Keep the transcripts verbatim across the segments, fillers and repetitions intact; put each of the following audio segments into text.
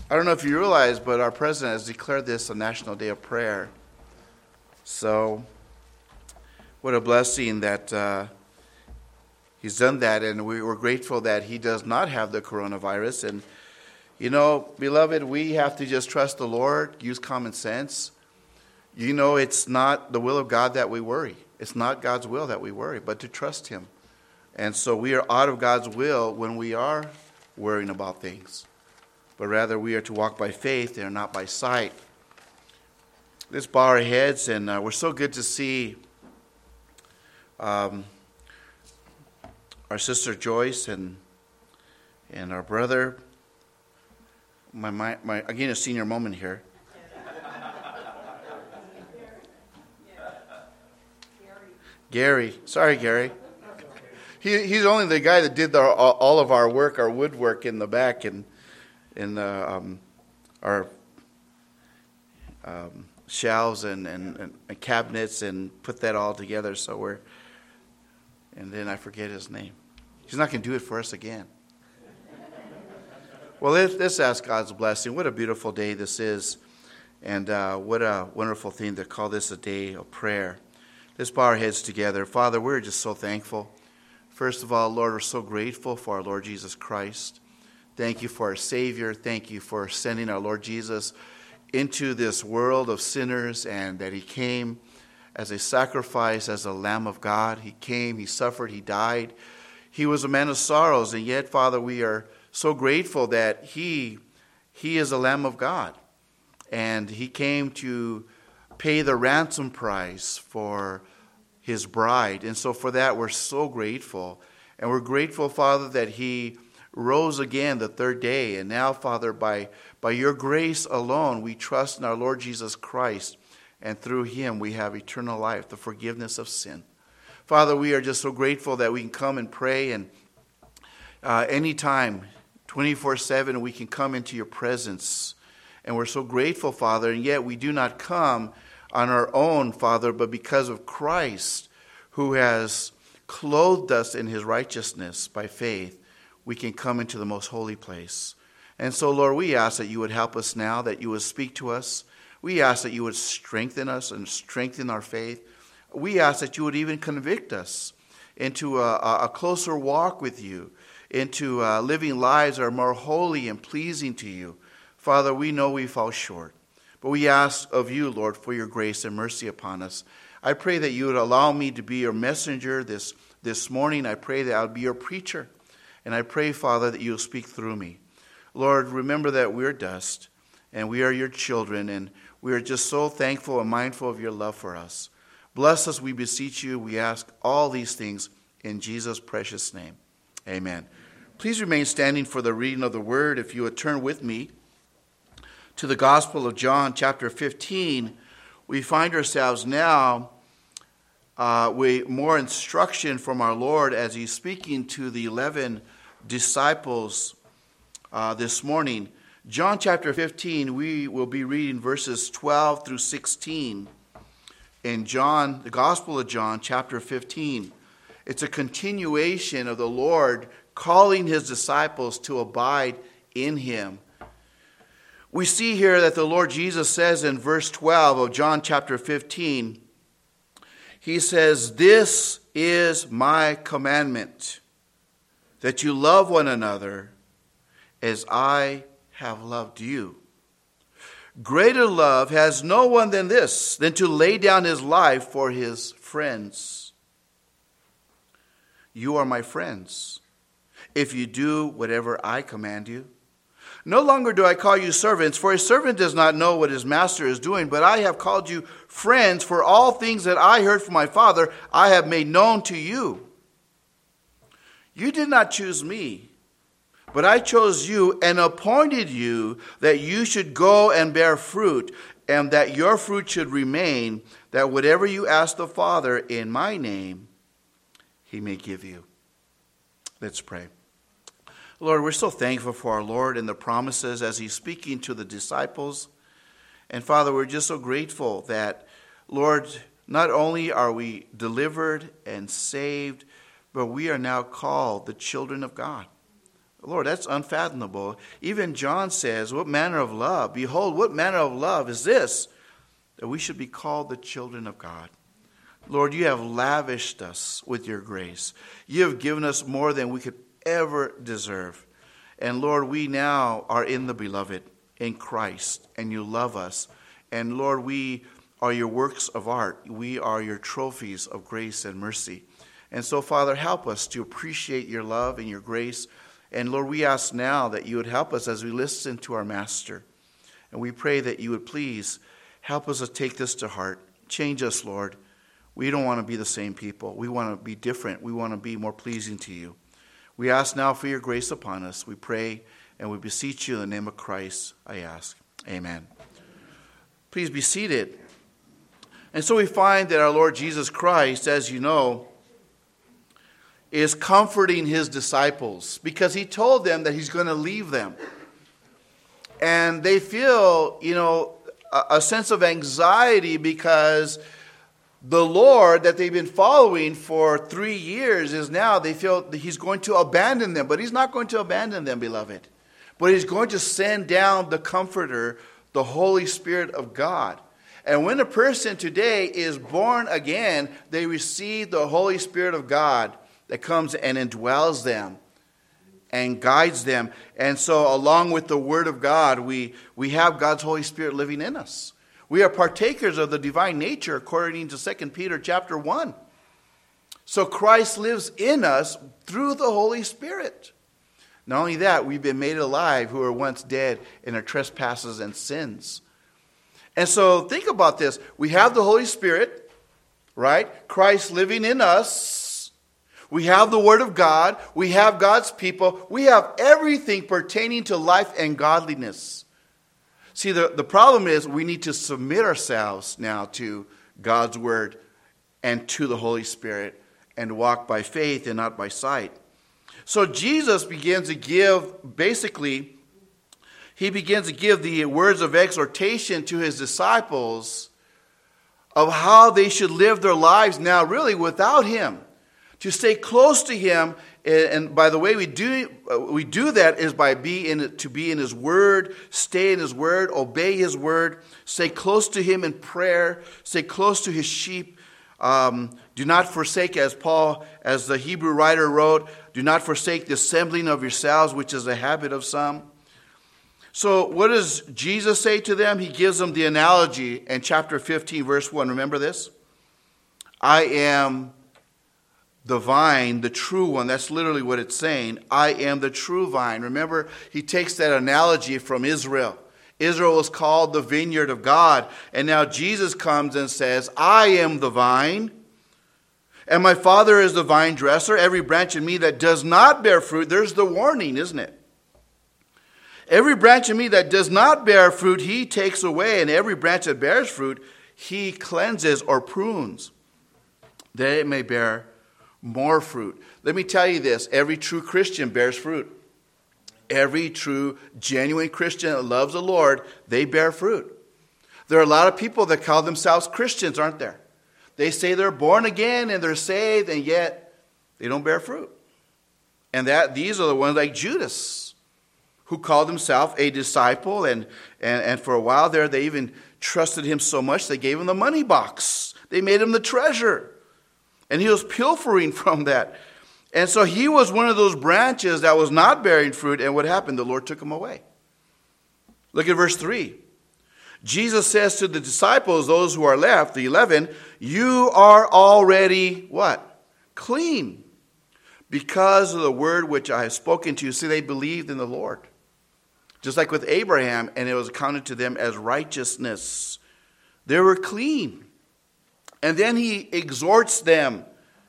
I don't know if you realize, but our president has declared this a National Day of Prayer. So, what a blessing that uh, he's done that, and we, we're grateful that he does not have the coronavirus. And, you know, beloved, we have to just trust the Lord, use common sense. You know, it's not the will of God that we worry. It's not God's will that we worry, but to trust him. And so we are out of God's will when we are worrying about things. But rather we are to walk by faith and not by sight. Let's bow our heads, and uh, we're so good to see um, our sister Joyce and and our brother. My, my, my again, a senior moment here. Gary. Sorry, Gary. He, he's only the guy that did the, all of our work, our woodwork in the back and in the, um, our um, shelves and, and, and cabinets and put that all together. So we're, and then I forget his name. He's not going to do it for us again. Well, let's, let's ask God's blessing. What a beautiful day this is. And uh, what a wonderful thing to call this a day of prayer. Let's bow our heads together. Father, we're just so thankful. First of all, Lord, we're so grateful for our Lord Jesus Christ. Thank you for our Savior. Thank you for sending our Lord Jesus into this world of sinners, and that he came as a sacrifice, as a Lamb of God. He came, he suffered, he died. He was a man of sorrows, and yet, Father, we are so grateful that he, he is a Lamb of God. And he came to pay the ransom price for his bride. And so for that, we're so grateful. And we're grateful, Father, that he rose again the third day. And now, Father, by, by your grace alone, we trust in our Lord Jesus Christ. And through him, we have eternal life, the forgiveness of sin. Father, we are just so grateful that we can come and pray. And uh, anytime, twenty-four seven, we can come into your presence. And we're so grateful, Father. And yet we do not come on our own, Father, but because of Christ, who has clothed us in his righteousness by faith, we can come into the most holy place. And so, Lord, we ask that you would help us now, that you would speak to us. We ask that you would strengthen us and strengthen our faith. We ask that you would even convict us into a, a closer walk with you, into uh, living lives that are more holy and pleasing to you. Father, we know we fall short. But we ask of you, Lord, for your grace and mercy upon us. I pray that you would allow me to be your messenger this, this morning. I pray that I'll be your preacher. And I pray, Father, that you'll speak through me. Lord, remember that we're dust, and we are your children, and we are just so thankful and mindful of your love for us. Bless us, we beseech you. We ask all these things in Jesus' precious name. Amen. Please remain standing for the reading of the word. If you would turn with me to the Gospel of John, chapter fifteen, we find ourselves now uh, with more instruction from our Lord as he's speaking to the eleven disciples uh, this morning. John chapter fifteen, we will be reading verses twelve through sixteen. In John, the Gospel of John, chapter fifteen, it's a continuation of the Lord calling his disciples to abide in him. We see here that the Lord Jesus says in verse twelve of John chapter fifteen, he says, "This is my commandment, that you love one another as I have loved you. Greater love has no one than this, than to lay down his life for his friends. You are my friends, if you do whatever I command you. No longer do I call you servants, for a servant does not know what his master is doing, but I have called you friends, for all things that I heard from my Father I have made known to you. You did not choose me, but I chose you and appointed you that you should go and bear fruit, and that your fruit should remain, that whatever you ask the Father in my name, he may give you." Let's pray. Lord, we're so thankful for our Lord and the promises as he's speaking to the disciples. And Father, we're just so grateful that, Lord, not only are we delivered and saved, but we are now called the children of God. Lord, that's unfathomable. Even John says, what manner of love? Behold, what manner of love is this? That we should be called the children of God. Lord, you have lavished us with your grace. You have given us more than we could ever deserve. And Lord, we now are in the beloved, in Christ, and you love us. And Lord, we are your works of art. We are your trophies of grace and mercy. And so, Father, help us to appreciate your love and your grace. And Lord, we ask now that you would help us as we listen to our Master. And we pray that you would please help us to take this to heart. Change us, Lord. We don't want to be the same people. We want to be different. We want to be more pleasing to you. We ask now for your grace upon us. We pray and we beseech you in the name of Christ, I ask. Amen. Please be seated. And so we find that our Lord Jesus Christ, as you know, is comforting his disciples because he told them that he's going to leave them. And they feel, you know, a, a sense of anxiety because the Lord that they've been following for three years is now, they feel that he's going to abandon them. But he's not going to abandon them, beloved. But he's going to send down the Comforter, the Holy Spirit of God. And when a person today is born again, they receive the Holy Spirit of God that comes and indwells them and guides them. And so along with the Word of God, we, we have God's Holy Spirit living in us. We are partakers of the divine nature according to Second Peter chapter one. So Christ lives in us through the Holy Spirit. Not only that, we've been made alive who were once dead in our trespasses and sins. And so think about this. We have the Holy Spirit, right? Christ living in us. We have the Word of God. We have God's people. We have everything pertaining to life and godliness. See, the, the problem is we need to submit ourselves now to God's Word and to the Holy Spirit and walk by faith and not by sight. So Jesus begins to give, basically, he begins to give the words of exhortation to his disciples of how they should live their lives now really without him. To stay close to him, and by the way we do we do that is by be in to be in his word, stay in his word, obey his word, stay close to him in prayer, stay close to his sheep. Um, do not forsake, as Paul, as the Hebrew writer wrote, do not forsake the assembling of yourselves, which is a habit of some. So what does Jesus say to them? He gives them the analogy in chapter fifteen, verse one. Remember this? I am the vine, the true one. That's literally what it's saying. I am the true vine. Remember, he takes that analogy from Israel. Israel was called the vineyard of God. And now Jesus comes and says, I am the vine, and my Father is the vine dresser. Every branch in me that does not bear fruit, there's the warning, isn't it? Every branch in me that does not bear fruit, he takes away. And every branch that bears fruit, he cleanses or prunes, that it may bear more fruit. Let me tell you this. Every true Christian bears fruit. Every true, genuine Christian that loves the Lord, they bear fruit. There are a lot of people that call themselves Christians, aren't there? They say they're born again and they're saved, and yet they don't bear fruit. And that these are the ones like Judas, who called himself a disciple, and, and, and for a while there they even trusted him so much they gave him the money box. They made him the treasurer. And he was pilfering from that. And so he was one of those branches that was not bearing fruit. And what happened? The Lord took him away. Look at verse three. Jesus says to the disciples, those who are left, the eleven, you are already what? Clean. Because of the word which I have spoken to you. See, they believed in the Lord. Just like with Abraham, and it was accounted to them as righteousness. They were clean. And then he exhorts them.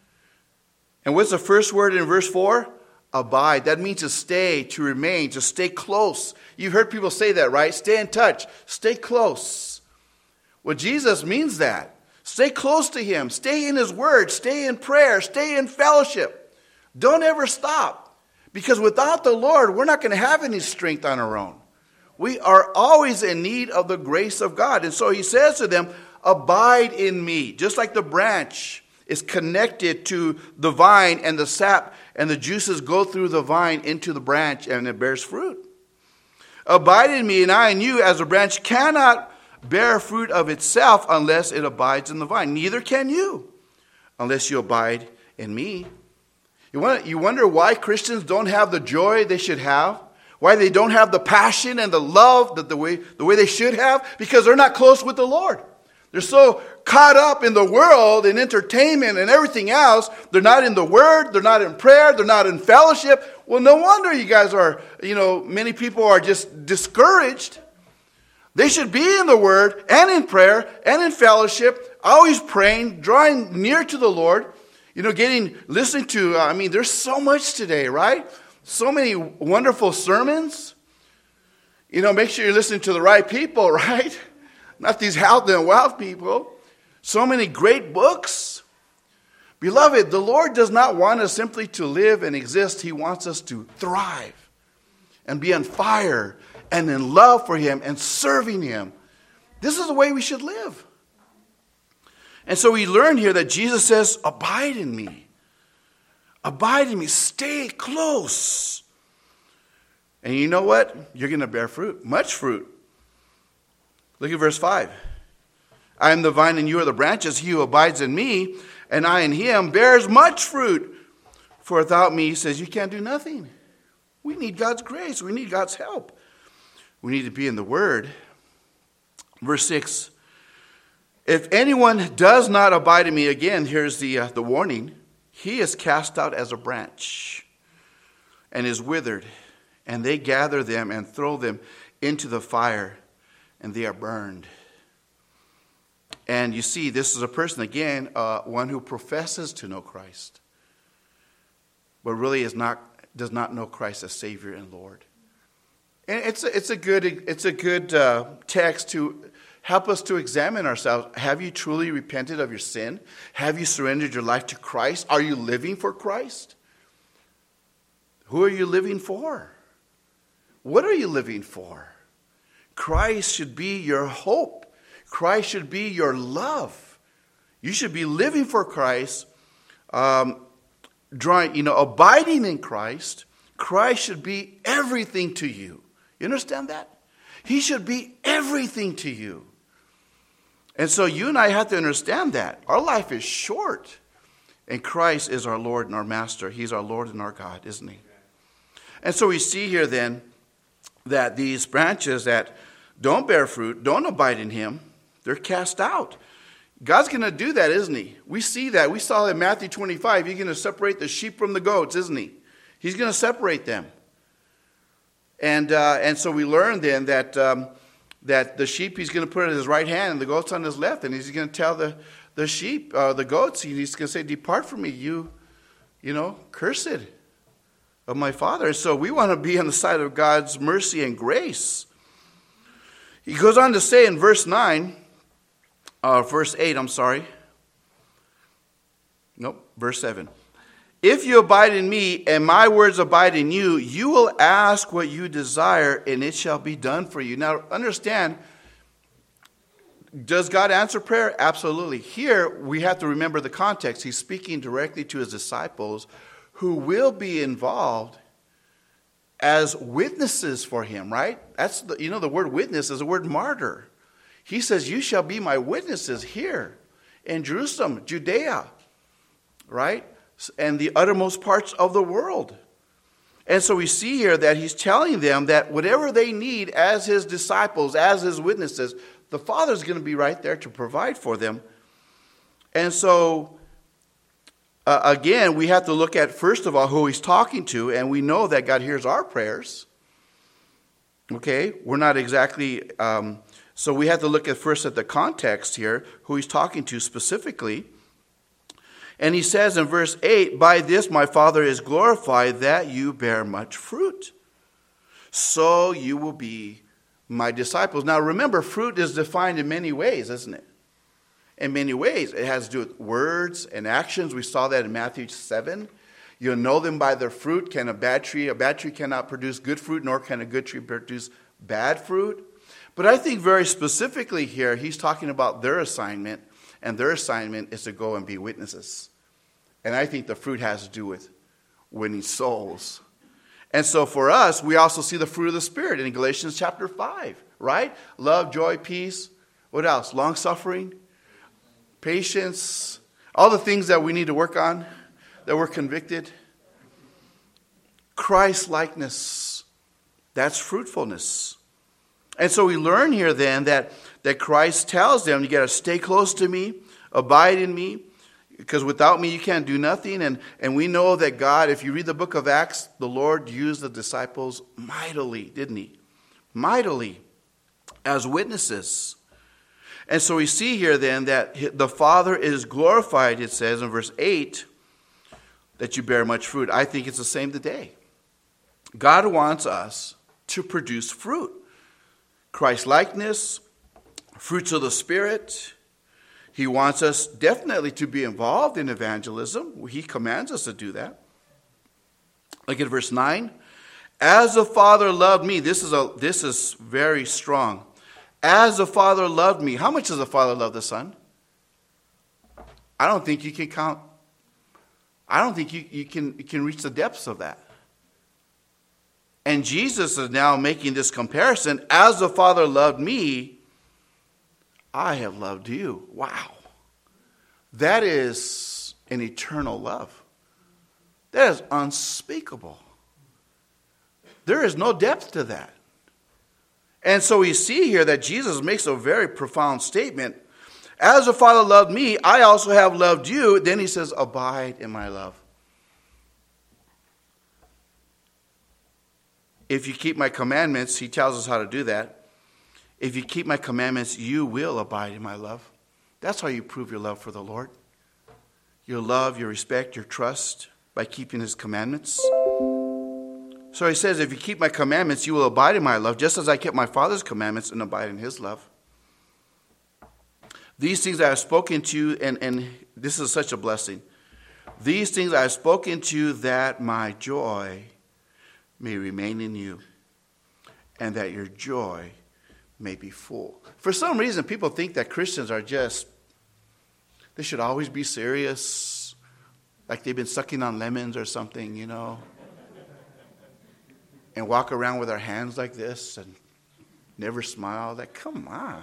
And what's the first word in verse four? Abide. That means to stay, to remain, to stay close. You've heard people say that, right? Stay in touch. Stay close. Well, Jesus means that. Stay close to him. Stay in his word. Stay in prayer. Stay in fellowship. Don't ever stop. Because without the Lord, we're not going to have any strength on our own. We are always in need of the grace of God. And so he says to them, abide in me. Just like the branch is connected to the vine, and the sap and the juices go through the vine into the branch, and it bears fruit. Abide in me, and I in you, as a branch cannot bear fruit of itself unless it abides in the vine. Neither can you unless you abide in me. You wonder, you wonder why Christians don't have the joy they should have? Why they don't have the passion and the love that the way, the way they should have? Because they're not close with the Lord. They're so caught up in the world and entertainment and everything else. They're not in the Word. They're not in prayer. They're not in fellowship. Well, no wonder you guys are, you know, many people are just discouraged. They should be in the Word and in prayer and in fellowship, always praying, drawing near to the Lord, you know, getting, listening to, I mean, there's so much today, right? So many wonderful sermons. You know, make sure you're listening to the right people, right? Not these health and wealth people. So many great books. Beloved, the Lord does not want us simply to live and exist. He wants us to thrive and be on fire and in love for Him and serving Him. This is the way we should live. And so we learn here that Jesus says, abide in me. Abide in me. Stay close. And you know what? You're going to bear fruit. Much fruit. Look at verse five. I am the vine and you are the branches. He who abides in me and I in him bears much fruit. For without me, he says, you can't do nothing. We need God's grace. We need God's help. We need to be in the Word. Verse six. If anyone does not abide in me, again, here's the, uh, the warning. He is cast out as a branch and is withered. And they gather them and throw them into the fire, and they are burned. And you see, this is a person, again, uh, one who professes to know Christ, but really is not, does not know Christ as Savior and Lord. And it's a, it's a good, it's a good uh, text to help us to examine ourselves. Have you truly repented of your sin? Have you surrendered your life to Christ? Are you living for Christ? Who are you living for? What are you living for? Christ should be your hope. Christ should be your love. You should be living for Christ, um, drawing, you know, abiding in Christ. Christ should be everything to you. You understand that? He should be everything to you. And so you and I have to understand that. Our life is short. And Christ is our Lord and our Master. He's our Lord and our God, isn't He? And so we see here then that these branches that don't bear fruit, don't abide in Him, they're cast out. God's going to do that, isn't He? We see that. We saw in Matthew twenty-five, He's going to separate the sheep from the goats, isn't He? He's going to separate them. And uh, and so we learn then that um, that the sheep He's going to put at His right hand and the goats on His left. And He's going to tell the, the sheep, uh, the goats, He's going to say, depart from me, you, you know, cursed of my Father. So we want to be on the side of God's mercy and grace. He goes on to say in verse nine, uh, verse eight, I'm sorry. Nope, verse seven. If you abide in me and my words abide in you, you will ask what you desire and it shall be done for you. Now understand, does God answer prayer? Absolutely. Here we have to remember the context. He's speaking directly to His disciples who will be involved as witnesses for Him, right? That's the, you know, the word witness is the word martyr. He says, you shall be my witnesses here in Jerusalem, Judea, right? And the uttermost parts of the world. And so we see here that He's telling them that whatever they need as His disciples, as His witnesses, the Father's going to be right there to provide for them. And so Uh, again, we have to look at, first of all, who He's talking to, and we know that God hears our prayers. Okay? We're not exactly, um, so we have to look at first at the context here, who He's talking to specifically. And He says in verse eight, by this my Father is glorified, that you bear much fruit. So you will be my disciples. Now remember, fruit is defined in many ways, isn't it? In many ways. It has to do with words and actions. We saw that in Matthew seven. You'll know them by their fruit. Can a bad tree, a bad tree cannot produce good fruit, nor can a good tree produce bad fruit. But I think very specifically here, He's talking about their assignment and their assignment is to go and be witnesses. And I think the fruit has to do with winning souls. And so for us, we also see the fruit of the Spirit in Galatians chapter five, right? Love, joy, peace. What else? Long-suffering, patience, all the things that we need to work on, that we're convicted. Christ-likeness, that's fruitfulness. And so we learn here then that, that Christ tells them, you got to stay close to me, abide in me, because without me you can't do nothing. And, and we know that God, if you read the book of Acts, the Lord used the disciples mightily, didn't he? Mightily as witnesses. And so we see here then that the Father is glorified, it says in verse eight, that you bear much fruit. I think it's the same today. God wants us to produce fruit. Christ-likeness, fruits of the Spirit. He wants us definitely to be involved in evangelism. He commands us to do that. Look at verse nine. As the Father loved me, this is a this is very strong. As the Father loved me. How much does the Father love the Son? I don't think you can count. I don't think you, you can you can reach the depths of that. And Jesus is now making this comparison. As the Father loved me, I have loved you. Wow. That is an eternal love. That is unspeakable. There is no depth to that. And so we see here that Jesus makes a very profound statement. As the Father loved me, I also have loved you. Then he says, abide in my love. If you keep my commandments, he tells us how to do that. If you keep my commandments, you will abide in my love. That's how you prove your love for the Lord. Your love, your respect, your trust by keeping his commandments. So he says, if you keep my commandments, you will abide in my love, just as I kept my Father's commandments and abide in his love. These things I have spoken to you, and, and this is such a blessing. These things I have spoken to you that my joy may remain in you, and that your joy may be full. For some reason, people think that Christians are just, they should always be serious, like they've been sucking on lemons or something, you know, and walk around with our hands like this and never smile. Like, come on.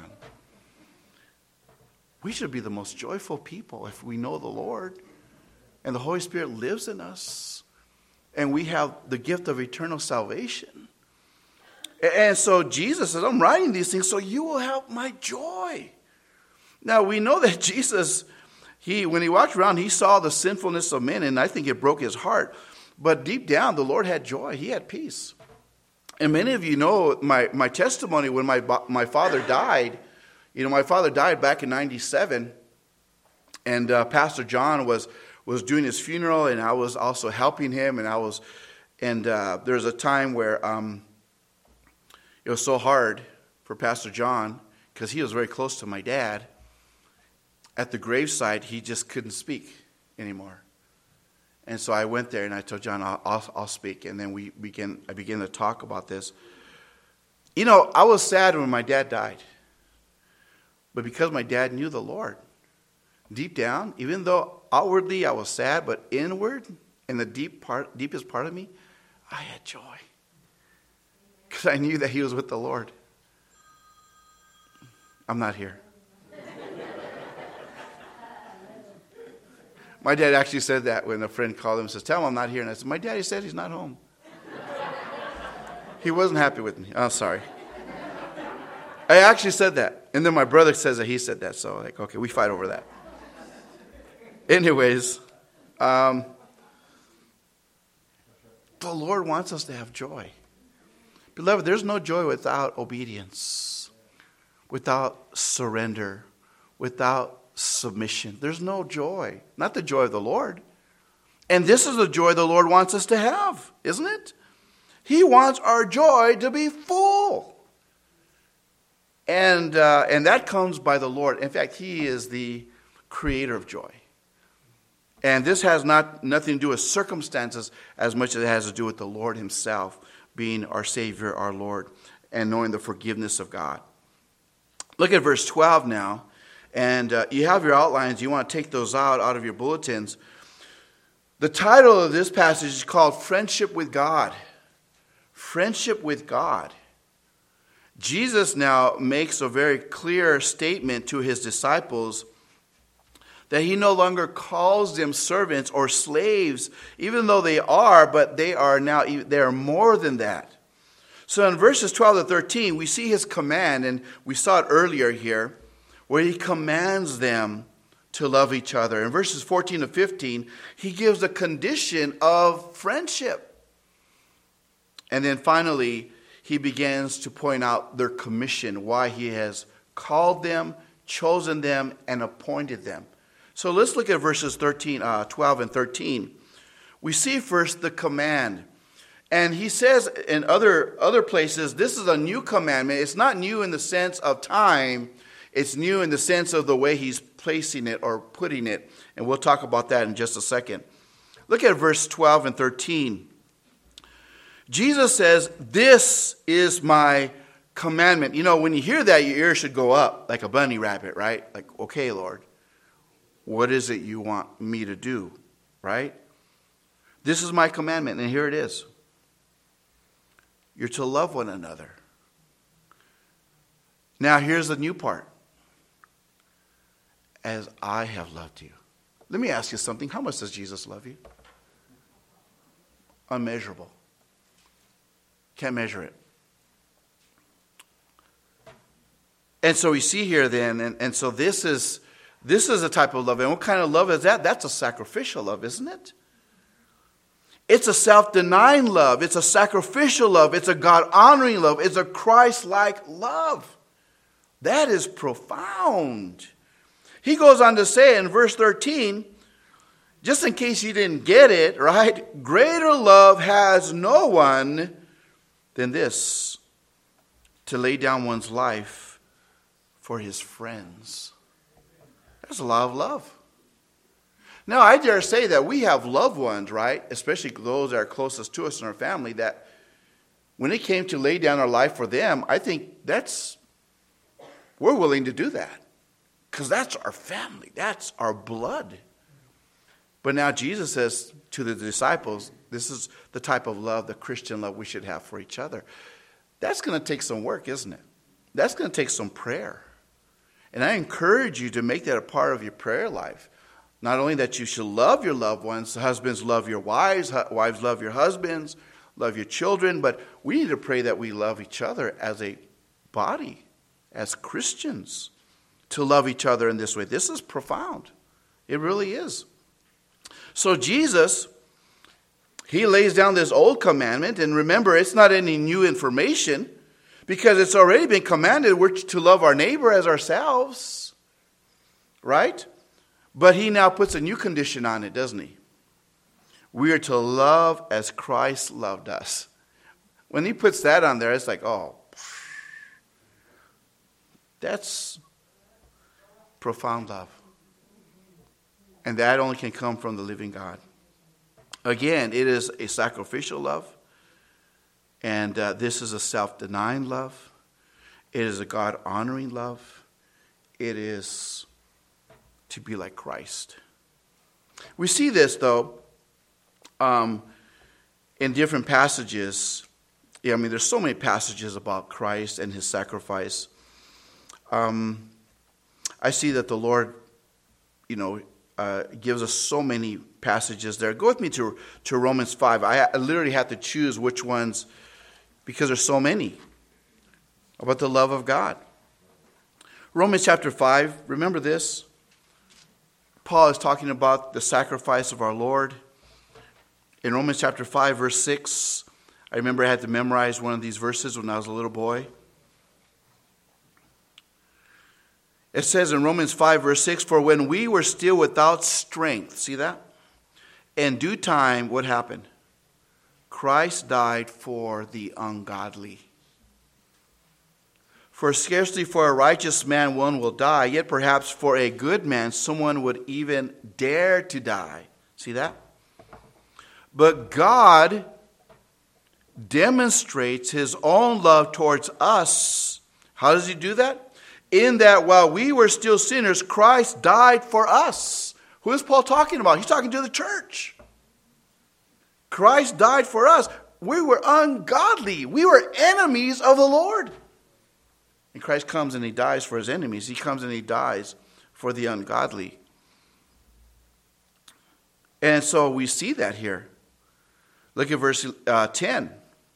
We should be the most joyful people if we know the Lord, and the Holy Spirit lives in us, and we have the gift of eternal salvation. And so Jesus says, I'm writing these things so you will have my joy. Now, we know that Jesus, he when he walked around, he saw the sinfulness of men, and I think it broke his heart. But deep down, the Lord had joy. He had peace. And many of you know my, my testimony when my, my father died. You know, my father died back in ninety-seven, and uh, Pastor John was was doing his funeral, and I was also helping him, and I was, and uh, there was a time where um, it was so hard for Pastor John, because he was very close to my dad. At the graveside, he just couldn't speak anymore. And so I went there and I told John, I'll, I'll, I'll speak. And then we began, I began to talk about this. You know, I was sad when my dad died. But because my dad knew the Lord, deep down, even though outwardly I was sad, but inward, in the deep part, deepest part of me, I had joy. Because I knew that he was with the Lord. I'm not here. My dad actually said that when a friend called him and says, tell him I'm not here. And I said, my daddy said he's not home. He wasn't happy with me. I'm sorry. I actually said that. And then my brother says that he said that. So like, okay, we fight over that. Anyways, um, the Lord wants us to have joy. Beloved, there's no joy without obedience, without surrender, without submission. There's no joy. Not the joy of the Lord. And this is the joy the Lord wants us to have, isn't it? He wants our joy to be full. And uh, and that comes by the Lord. In fact, he is the creator of joy. And this has not nothing to do with circumstances as much as it has to do with the Lord himself being our Savior, our Lord, and knowing the forgiveness of God. Look at verse twelve now. And uh, you have your outlines. You want to take those out, out of your bulletins. The title of this passage is called Friendship with God. Friendship with God. Jesus now makes a very clear statement to his disciples that he no longer calls them servants or slaves, even though they are, but they are now, they are more than that. So in verses twelve to thirteen, we see his command, and we saw it earlier here, where he commands them to love each other. In verses fourteen to fifteen, he gives a condition of friendship. And then finally, he begins to point out their commission, why he has called them, chosen them, and appointed them. So let's look at verses thirteen, uh, twelve and thirteen. We see first the command. And he says in other, other places, this is a new commandment. It's not new in the sense of time. It's new in the sense of the way he's placing it or putting it. And we'll talk about that in just a second. Look at verse twelve and thirteen. Jesus says, this is my commandment. You know, when you hear that, your ear should go up like a bunny rabbit, right? Like, okay, Lord, what is it you want me to do, right? This is my commandment, and here it is. You're to love one another. Now, here's the new part. As I have loved you. Let me ask you something. How much does Jesus love you? Unmeasurable. Can't measure it. And so we see here then, and, and so this is this is a type of love. And what kind of love is that? That's a sacrificial love, isn't it? It's a self-denying love. It's a sacrificial love. It's a God-honoring love. It's a Christ-like love. That is profound. He goes on to say in verse thirteen, just in case you didn't get it, right? Greater love has no one than this, to lay down one's life for his friends. There's a lot of love. Now, I dare say that we have loved ones, right? Especially those that are closest to us in our family, that when it came to lay down our life for them, I think that's, we're willing to do that. Because that's our family. That's our blood. But now Jesus says to the disciples, this is the type of love, the Christian love we should have for each other. That's going to take some work, isn't it? That's going to take some prayer. And I encourage you to make that a part of your prayer life. Not only that you should love your loved ones, husbands love your wives, wives love your husbands, love your children, but we need to pray that we love each other as a body, as Christians, to love each other in this way. This is profound. It really is. So Jesus, he lays down this old commandment, and remember, it's not any new information, because it's already been commanded we're to love our neighbor as ourselves, right? But he now puts a new condition on it, doesn't he? We are to love as Christ loved us. When he puts that on there, it's like, oh, that's profound love. And that only can come from the living God. Again, it is a sacrificial love. And uh, this is a self-denying love. It is a God-honoring love. It is to be like Christ. We see this, though, um, in different passages. Yeah, I mean, there's so many passages about Christ and his sacrifice. Um, I see that the Lord, you know, uh, gives us so many passages there. Go with me to, to Romans five. I, I literally have to choose which ones, because there's so many, about the love of God. Romans chapter five, remember this? Paul is talking about the sacrifice of our Lord. In Romans chapter five, verse six, I remember I had to memorize one of these verses when I was a little boy. It says in Romans five, verse six, for when we were still without strength, see that? In due time, what happened? Christ died for the ungodly. For scarcely for a righteous man one will die, yet perhaps for a good man someone would even dare to die. See that? But God demonstrates his own love towards us. How does he do that? In that while we were still sinners, Christ died for us. Who is Paul talking about? He's talking to the church. Christ died for us. We were ungodly. We were enemies of the Lord. And Christ comes and he dies for his enemies. He comes and he dies for the ungodly. And so we see that here. Look at verse uh, ten.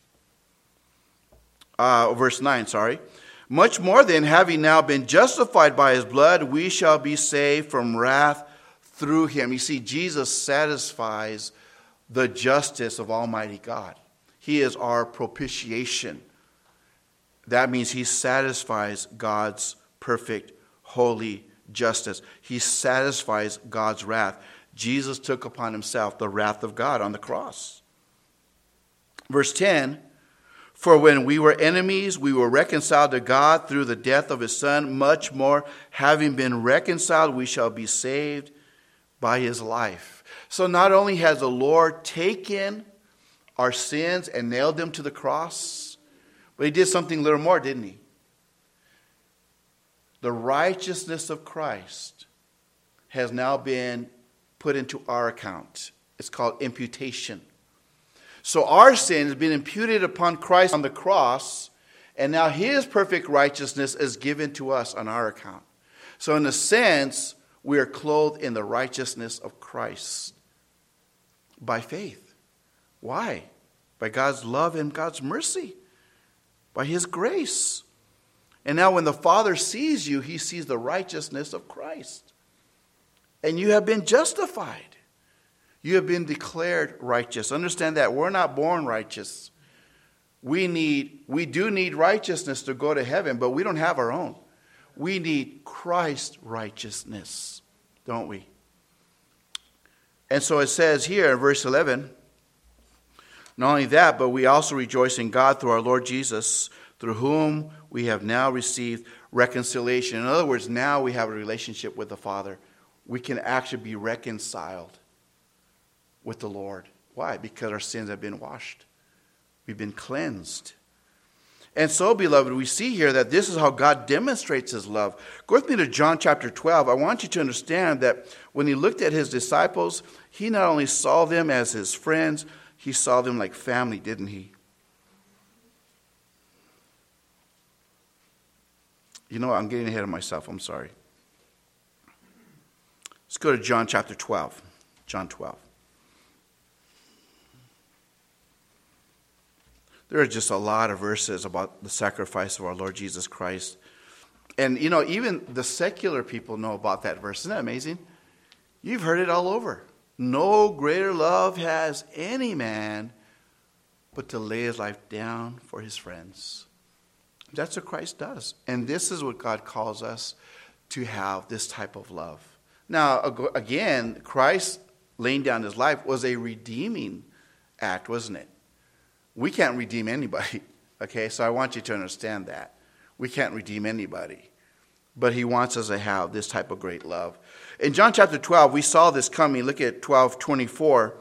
Uh, verse nine, sorry. Much more then, having now been justified by his blood, we shall be saved from wrath through him. You see, Jesus satisfies the justice of Almighty God. He is our propitiation. That means he satisfies God's perfect, holy justice. He satisfies God's wrath. Jesus took upon himself the wrath of God on the cross. Verse ten, for when we were enemies, we were reconciled to God through the death of his Son. Much more, having been reconciled, we shall be saved by his life. So not only has the Lord taken our sins and nailed them to the cross, but he did something a little more, didn't he? The righteousness of Christ has now been put into our account. It's called imputation. So our sin has been imputed upon Christ on the cross, and now his perfect righteousness is given to us on our account. So in a sense, we are clothed in the righteousness of Christ by faith. Why? By God's love and God's mercy. By his grace. And now when the Father sees you, he sees the righteousness of Christ. And you have been justified. You have been declared righteous. Understand that we're not born righteous. We need, we do need righteousness to go to heaven, but we don't have our own. We need Christ's righteousness, don't we? And so it says here in verse eleven, not only that, but we also rejoice in God through our Lord Jesus, through whom we have now received reconciliation. In other words, now we have a relationship with the Father. We can actually be reconciled with the Lord. Why? Because our sins have been washed. We've been cleansed. And so, beloved, we see here that this is how God demonstrates his love. Go with me to John chapter twelve. I want you to understand that when he looked at his disciples, he not only saw them as his friends, he saw them like family, didn't he? You know what? I'm getting ahead of myself. I'm sorry. Let's go to John chapter twelve. John twelve. There are just a lot of verses about the sacrifice of our Lord Jesus Christ. And, you know, even the secular people know about that verse. Isn't that amazing? You've heard it all over. No greater love has any man but to lay his life down for his friends. That's what Christ does. And this is what God calls us to have, this type of love. Now, again, Christ laying down his life was a redeeming act, wasn't it? We can't redeem anybody, okay? So I want you to understand that. We can't redeem anybody. But he wants us to have this type of great love. In John chapter twelve, we saw this coming. Look at twelve twenty-four.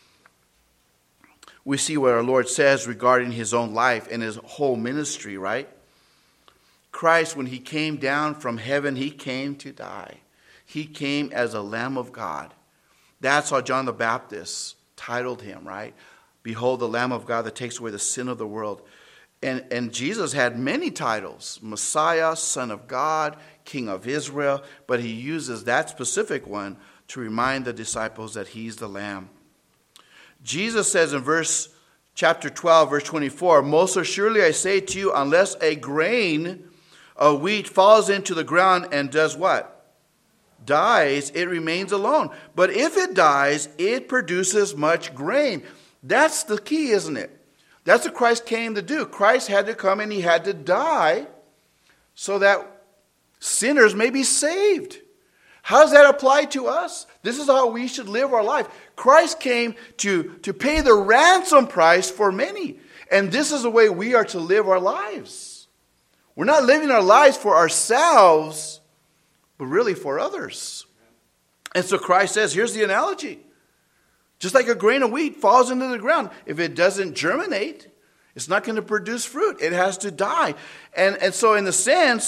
We see what our Lord says regarding his own life and his whole ministry, right? Christ, when he came down from heaven, he came to die. He came as a Lamb of God. That's how John the Baptist titled him, right? Behold, the Lamb of God that takes away the sin of the world. And, and Jesus had many titles. Messiah, Son of God, King of Israel. But he uses that specific one to remind the disciples that he's the Lamb. Jesus says in verse chapter twelve, verse twenty-four, most assuredly I say to you, unless a grain of wheat falls into the ground and does what? Dies, it remains alone. But if it dies, it produces much grain. That's the key, isn't it? That's what Christ came to do. Christ had to come and he had to die so that sinners may be saved. How does that apply to us? This is how we should live our life. Christ came to, to pay the ransom price for many. And this is the way we are to live our lives. We're not living our lives for ourselves, but really for others. And so Christ says, here's the analogy. Just like a grain of wheat falls into the ground, if it doesn't germinate, it's not going to produce fruit. It has to die. And, and so in a sense,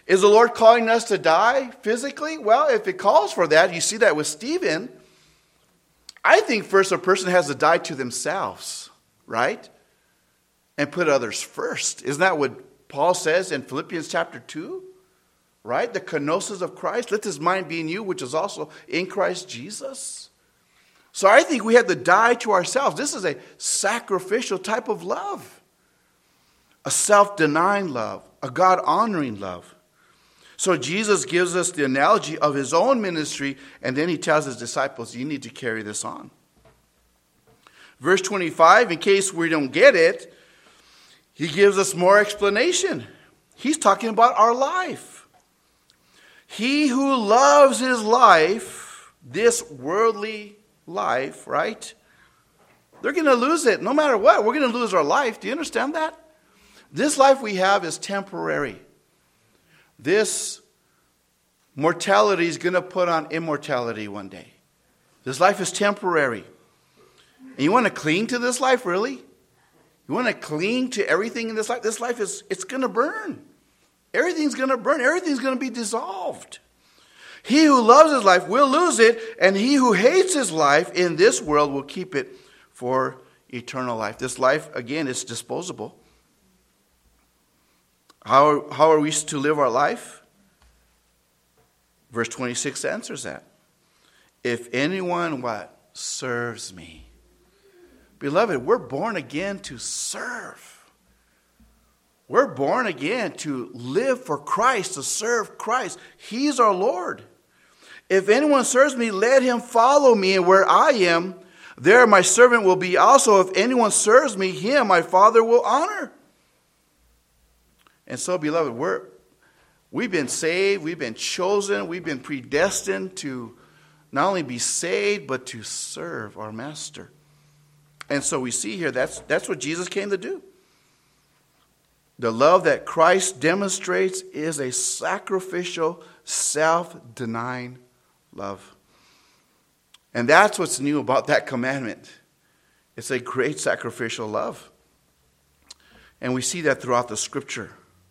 Is the Lord calling us to die physically? Well, if it calls for that, you see that with Stephen. I think first a person has to die to themselves, right? And put others first. Isn't that what Paul says in Philippians chapter two? Right? The kenosis of Christ. Let this mind be in you, which is also in Christ Jesus. So I think we have to die to ourselves. This is a sacrificial type of love. A self-denying love. A God-honoring love. So Jesus gives us the analogy of his own ministry, and then he tells his disciples, you need to carry this on. Verse twenty-five, in case we don't get it, he gives us more explanation. He's talking about our life. He who loves his life, this worldly life, right? They're going to lose it no matter what. We're going to lose our life. Do you understand that? This life we have is temporary. This mortality is going to put on immortality one day. This life is temporary. And you want to cling to this life, really? You want to cling to everything in this life? This life is, it's going to burn. Everything's going to burn. Everything's going to be dissolved. He who loves his life will lose it, and he who hates his life in this world will keep it for eternal life. This life, again, is disposable. How, how are we to live our life? Verse twenty-six answers that. If anyone, what? Serves me. Beloved, we're born again to serve. We're born again to live for Christ, to serve Christ. He's our Lord. If anyone serves me, let him follow me, and where I am, there my servant will be also. If anyone serves me, him my Father will honor. And so, beloved, we're, we've been saved, we've been chosen, we've been predestined to not only be saved, but to serve our Master. And so we see here, that's, that's what Jesus came to do. The love that Christ demonstrates is a sacrificial, self-denying love. And that's what's new about that commandment. It's a great sacrificial love. And we see that throughout the Scripture.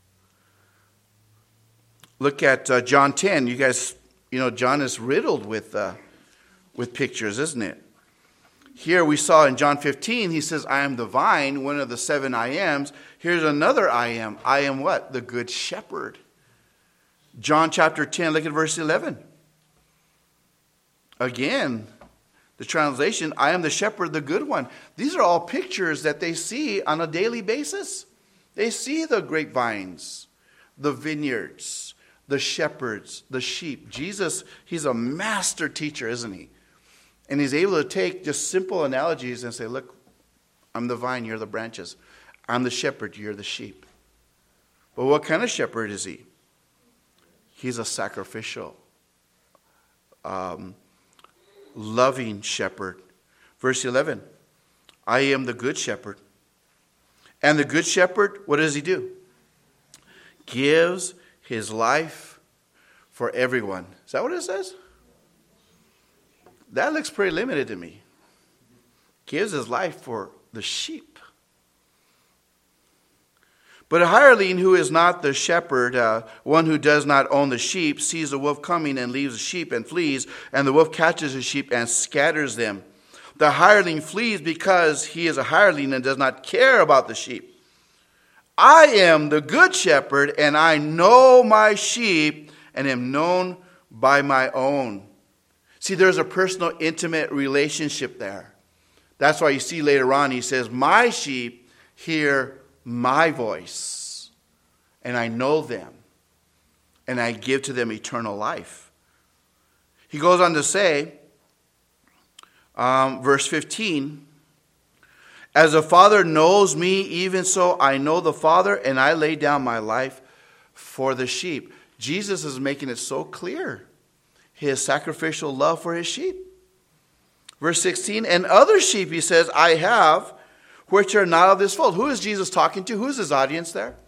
Look at uh, John ten. You guys, you know, John is riddled with uh, with pictures, isn't it? Here we saw in John fifteen, he says, I am the vine, one of the seven I ams. Here's another I am. I am what? The good shepherd. John chapter ten, look at verse eleven. Again, the translation, I am the shepherd, the good one. These are all pictures that they see on a daily basis. They see the grapevines, the vineyards, the shepherds, the sheep. Jesus, he's a master teacher, isn't he? And he's able to take just simple analogies and say, look, I'm the vine, you're the branches. I'm the shepherd, you're the sheep. But what kind of shepherd is he? He's a sacrificial, um, loving shepherd. Verse eleven, I am the good shepherd. And the good shepherd, what does he do? Gives his life for everyone. Is that what it says? That looks pretty limited to me. Gives his life for the sheep. But a hireling who is not the shepherd, uh, one who does not own the sheep, sees the wolf coming and leaves the sheep and flees, and the wolf catches the sheep and scatters them. The hireling flees because he is a hireling and does not care about the sheep. I am the good shepherd, and I know my sheep and am known by my own. See, there's a personal, intimate relationship there. That's why you see later on, he says, my sheep hear my voice, and I know them, and I give to them eternal life. He goes on to say, um, verse fifteen, as the Father knows me, even so I know the Father, and I lay down my life for the sheep. Jesus is making it so clear, his sacrificial love for his sheep. Verse sixteen, and other sheep, he says, I have, which are not of this fold. Who is Jesus talking to? Who is his audience there?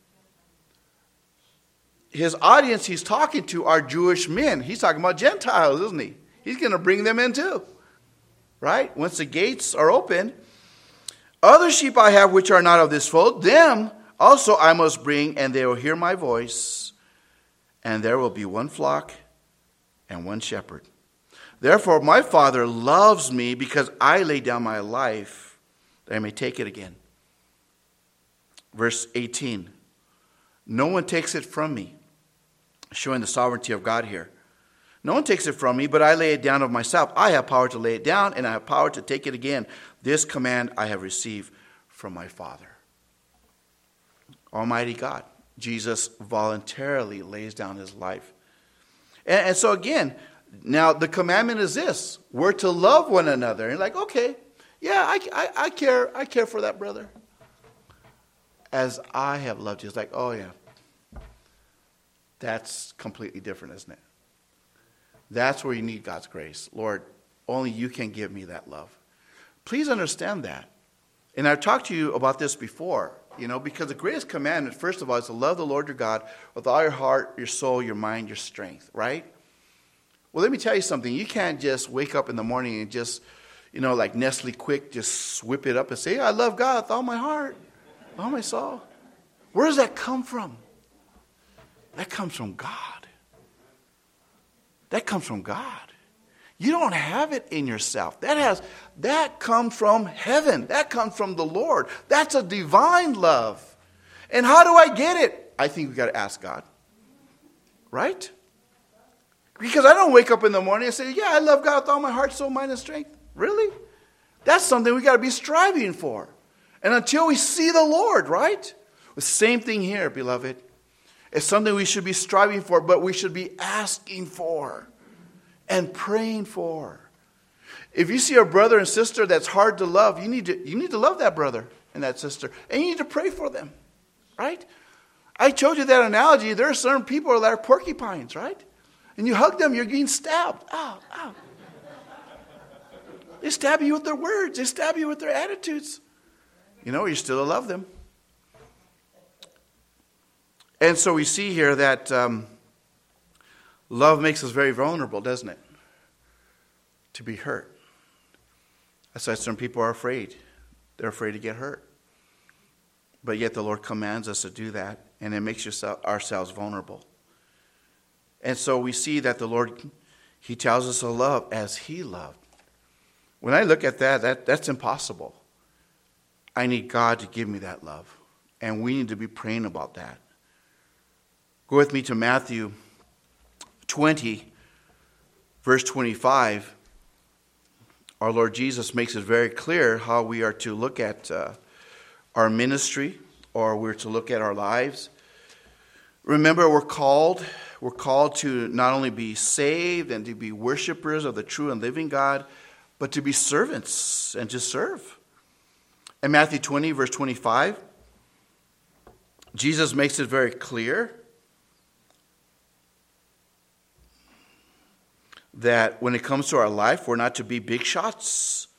His audience he's talking to are Jewish men. He's talking about Gentiles, isn't he? He's going to bring them in too. Right? Once the gates are open. Other sheep I have which are not of this fold. Them also I must bring, and they will hear my voice. and there will be one flock and one shepherd. Therefore, my Father loves me because I lay down my life that I may take it again. Verse eighteen. No one takes it from me, showing the sovereignty of God here. No one takes it from me, but I lay it down of myself. I have power to lay it down, and I have power to take it again. This command I have received from my Father. Almighty God. Jesus voluntarily lays down his life. And, and so again, now the commandment is this. We're to love one another. And like, okay, yeah, I, I, I care. I care for that brother. As I have loved you. It's like, oh yeah. That's completely different, isn't it? That's where you need God's grace. Lord, only you can give me that love. Please understand that. And I've talked to you about this before, you know, because the greatest commandment, first of all, is to love the Lord your God with all your heart, your soul, your mind, your strength, right? Well, let me tell you something. You can't just wake up in the morning and just, you know, like Nestle Quick, just whip it up and say, I love God with all my heart, all my soul. Where does that come from? That comes from God. That comes from God. You don't have it in yourself. That has that comes from heaven. That comes from the Lord. That's a divine love. And how do I get it? I think we got to ask God. Right? Because I don't wake up in the morning and say, yeah, I love God with all my heart, soul, mind, and strength. Really? That's something we got to be striving for. And until we see the Lord, right? The same thing here, beloved. It's something we should be striving for, but we should be asking for and praying for. If you see a brother and sister that's hard to love, you need to, you need to love that brother and that sister. And you need to pray for them, right? I showed you that analogy. There are certain people that are porcupines, right? And you hug them, you're getting stabbed. Ow, ow. They stab you with their words. They stab you with their attitudes. You know, you still love them. And so we see here that um, love makes us very vulnerable, doesn't it? To be hurt. That's why some people are afraid. They're afraid to get hurt. But yet the Lord commands us to do that, and it makes yourself, ourselves vulnerable. And so we see that the Lord, he tells us to love as he loved. When I look at that, that that's impossible. I need God to give me that love. And we need to be praying about that. Go with me to Matthew twenty, verse twenty-five. Our Lord Jesus makes it very clear how we are to look at uh, our ministry, or we're to look at our lives. Remember, we're called, we're called to not only be saved and to be worshipers of the true and living God, but to be servants and to serve. In Matthew twenty, verse twenty-five, Jesus makes it very clear that when it comes to our life, we're not to be big shots.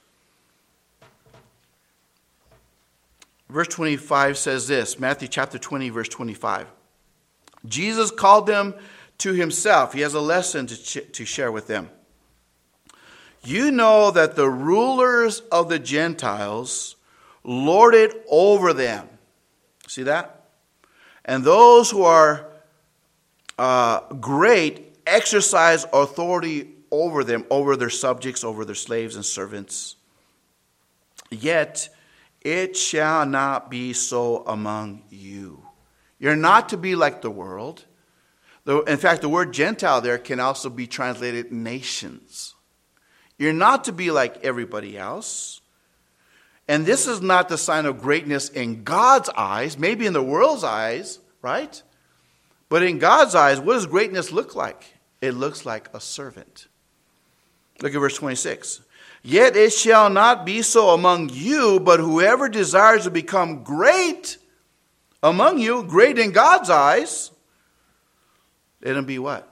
Verse twenty-five says this, Matthew chapter twenty, verse twenty-five. Jesus called them to himself. He has a lesson to, ch- to share with them. You know that the rulers of the Gentiles lord it over them. See that? And those who are uh, great exercise authority over them, over their subjects, over their slaves and servants. Yet it shall not be so among you. You're not to be like the world. In fact, the word Gentile there can also be translated nations. You're not to be like everybody else. And this is not the sign of greatness in God's eyes, maybe in the world's eyes, right? But in God's eyes, what does greatness look like? It looks like a servant. Look at verse twenty-six. Yet it shall not be so among you, but whoever desires to become great among you, great in God's eyes, let him be what?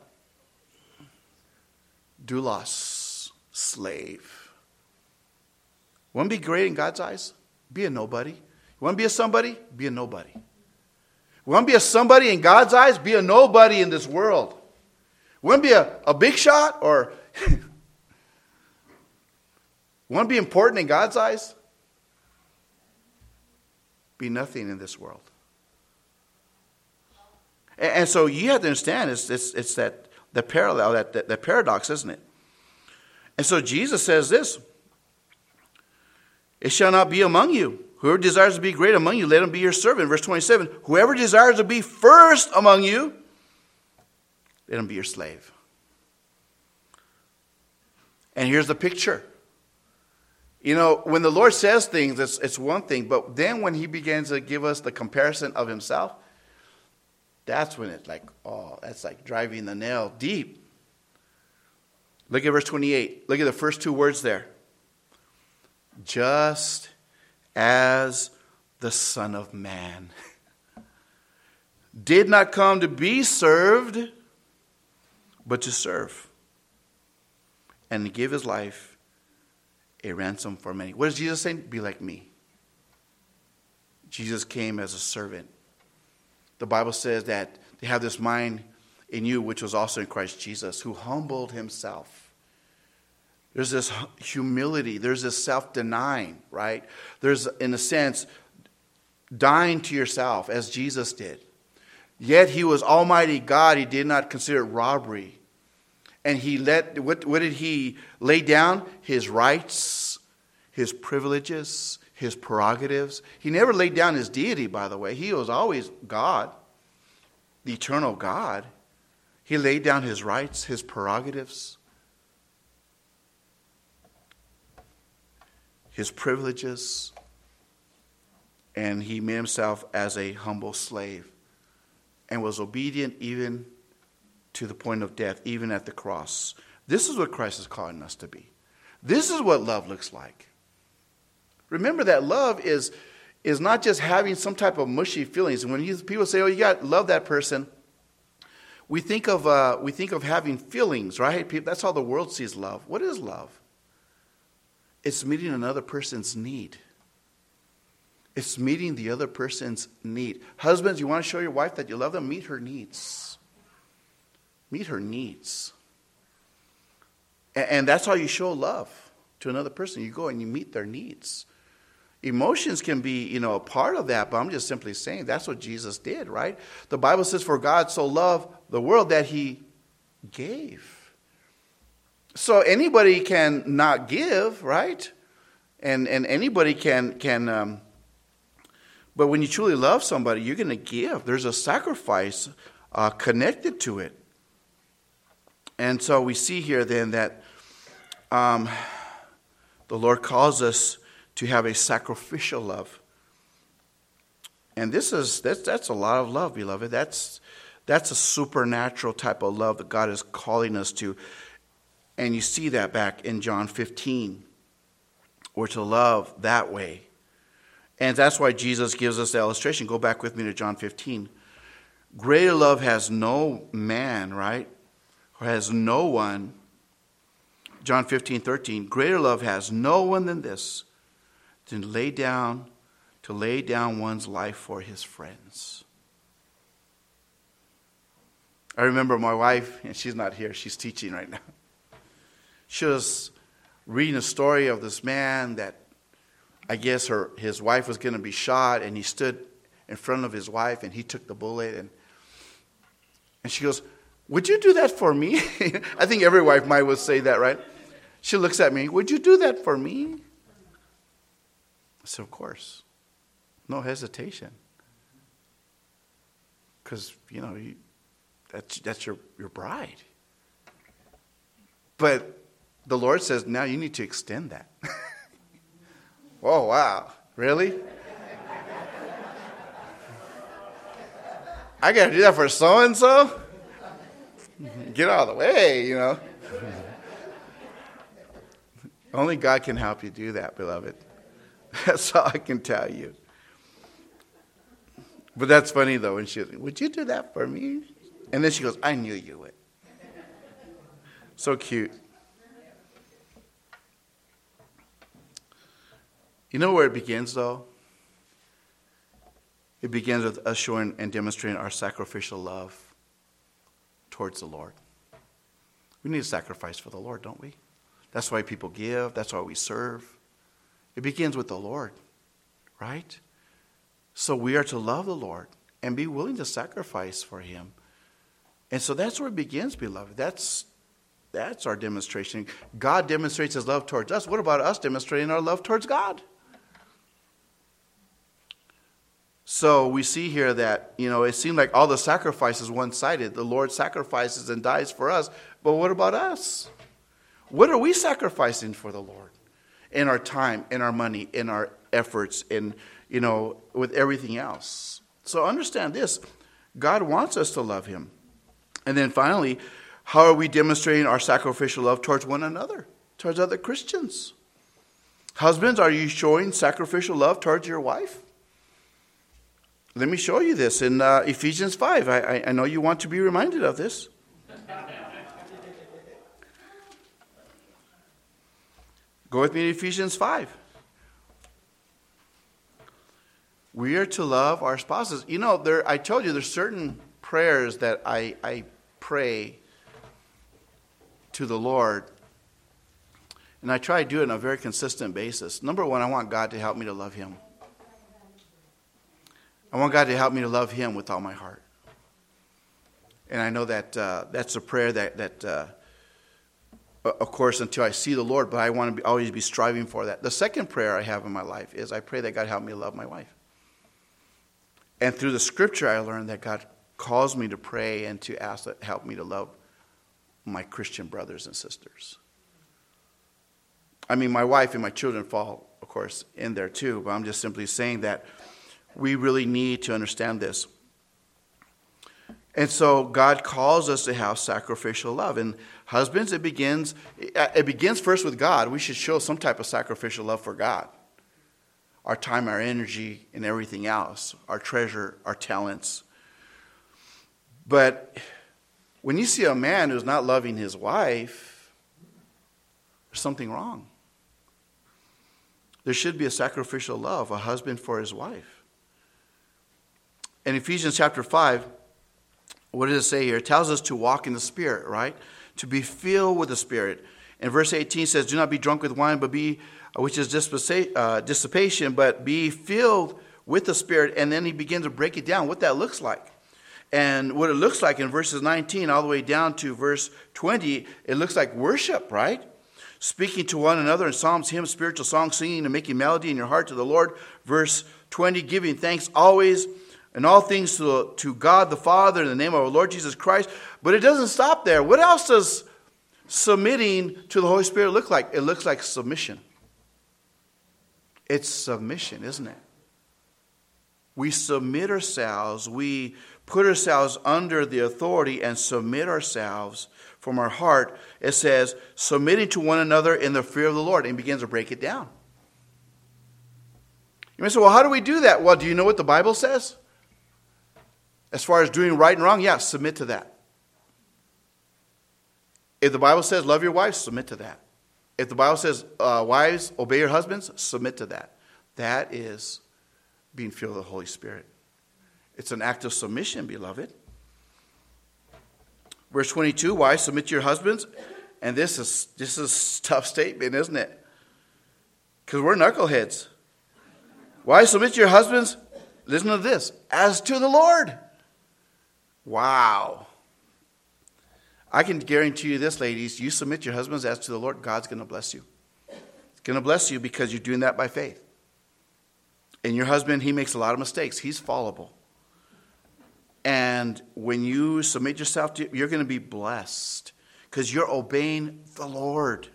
Doulos, slave. Want to be great in God's eyes? Be a nobody. You want to be a somebody? Be a nobody. You want to be a somebody in God's eyes? Be a nobody in this world. You want to be a, a big shot? Or you want to be important in God's eyes? Be nothing in this world. And, and so you have to understand, it's, it's, it's that the parallel, that, that, that paradox, isn't it? And so Jesus says this, it shall not be among you. Whoever desires to be great among you, let him be your servant. Verse twenty-seven, whoever desires to be first among you, let him be your slave. And here's the picture. You know, when the Lord says things, it's, it's one thing. But then when he begins to give us the comparison of himself, that's when it's like, oh, that's like driving the nail deep. Look at verse twenty-eight. Look at the first two words there. Just as the Son of Man did not come to be served, but to serve, and to give his life a ransom for many. What is Jesus saying? Be like me. Jesus came as a servant. The Bible says that they have this mind in you, which was also in Christ Jesus, who humbled himself. There's this humility. There's this self-denying, right? There's, in a sense, dying to yourself as Jesus did. Yet he was Almighty God. He did not consider it robbery. And he let, what, what did he lay down? His rights, his privileges, his prerogatives. He never laid down his deity, by the way. He was always God, the eternal God. He laid down his rights, his prerogatives, his privileges, and he made himself as a humble slave and was obedient even to the point of death, even at the cross. This is what Christ is calling us to be. This is what love looks like. Remember that love is, is not just having some type of mushy feelings. And when you, people say, oh, you got to love that person, we think of uh, we think of having feelings, right? People, that's how the world sees love. What is love? It's meeting another person's need. It's meeting the other person's need. Husbands, you want to show your wife that you love them? Meet her needs. Meet her needs. And that's how you show love to another person. You go and you meet their needs. Emotions can be, you know, a part of that, but I'm just simply saying that's what Jesus did, right? The Bible says, for God so loved the world that he gave. So anybody can not give, right? And and anybody can, can um, but when you truly love somebody, you're going to give. There's a sacrifice uh, connected to it. And so we see here then that um, the Lord calls us to have a sacrificial love. And this is that's that's a lot of love, beloved. That's that's a supernatural type of love that God is calling us to. And you see that back in John fifteen. We're to love that way. And that's why Jesus gives us the illustration. Go back with me to John fifteen. Greater love has no man, right? Or has no one. John fifteen, thirteen. Greater love has no one than this, to lay down, to lay down one's life for his friends. I remember my wife, and she's not here, she's teaching right now. She was reading a story of this man that I guess her his wife was going to be shot, and he stood in front of his wife, and he took the bullet, and and she goes, would you do that for me? I think every wife might would say that, right? She looks at me, would you do that for me? I said, of course. No hesitation. Because, you know, you, that's, that's your, your bride. But the Lord says, now you need to extend that. Oh, wow. Really? I got to do that for so-and-so? Get out of the way, you know. Only God can help you do that, beloved. That's all I can tell you. But that's funny, though, when she goes, would you do that for me? And then she goes, I knew you would. So cute. You know where it begins, though? It begins with us showing and demonstrating our sacrificial love towards the Lord. We need to sacrifice for the Lord, don't we? That's why people give. That's why we serve. It begins with the Lord, right? So we are to love the Lord and be willing to sacrifice for him. And so that's where it begins, beloved. That's that's our demonstration. God demonstrates his love towards us. What about us demonstrating our love towards God? So we see here that, you know, it seemed like all the sacrifices one-sided. The Lord sacrifices and dies for us. But what about us? What are we sacrificing for the Lord? In our time, in our money, in our efforts, in, you know, with everything else. So understand this. God wants us to love him. And then finally, how are we demonstrating our sacrificial love towards one another, towards other Christians? Husbands, are you showing sacrificial love towards your wife? Let me show you this in uh, Ephesians five. I, I, I know you want to be reminded of this. Go with me to Ephesians five. We are to love our spouses. You know, there. I told you there's certain prayers that I, I pray to the Lord. And I try to do it on a very consistent basis. Number one, I want God to help me to love him. I want God to help me to love him with all my heart. And I know that uh, that's a prayer that, that uh, of course, until I see the Lord, but I want to be, always be striving for that. The second prayer I have in my life is I pray that God help me to love my wife. And through the scripture, I learned that God calls me to pray and to ask that help me to love my Christian brothers and sisters. I mean, my wife and my children fall, of course, in there too, but I'm just simply saying that we really need to understand this. And so God calls us to have sacrificial love. And husbands, it begins it begins first with God. We should show some type of sacrificial love for God. Our time, our energy, and everything else. Our treasure, our talents. But when you see a man who's not loving his wife, there's something wrong. There should be a sacrificial love, a husband for his wife. In Ephesians chapter five, what does it say here? It tells us to walk in the Spirit, right? To be filled with the Spirit. And verse eighteen says, do not be drunk with wine, but be, which is dissipation, but be filled with the Spirit. And then he begins to break it down, what that looks like. And what it looks like in verses nineteen all the way down to verse twenty, it looks like worship, right? Speaking to one another in psalms, hymns, spiritual songs, singing and making melody in your heart to the Lord. Verse twenty, giving thanks always and all things to, to God the Father in the name of our Lord Jesus Christ. But it doesn't stop there. What else does submitting to the Holy Spirit look like? It looks like submission. It's submission, isn't it? We submit ourselves. We put ourselves under the authority and submit ourselves from our heart. It says, submitting to one another in the fear of the Lord. And he begins to break it down. You may say, well, how do we do that? Well, do you know what the Bible says? As far as doing right and wrong, yeah, submit to that. If the Bible says love your wives, submit to that. If the Bible says uh, wives, obey your husbands, submit to that. That is being filled with the Holy Spirit. It's an act of submission, beloved. Verse twenty-two, wives, submit to your husbands. And this is this is a tough statement, isn't it? Because we're knuckleheads. Wives, submit to your husbands. Listen to this. As to the Lord. Wow. I can guarantee you this, ladies. You submit your husbands as to the Lord, God's going to bless you. He's going to bless you because you're doing that by faith. And your husband, he makes a lot of mistakes. He's fallible. And when you submit yourself to, you're going to be blessed because you're obeying the Lord.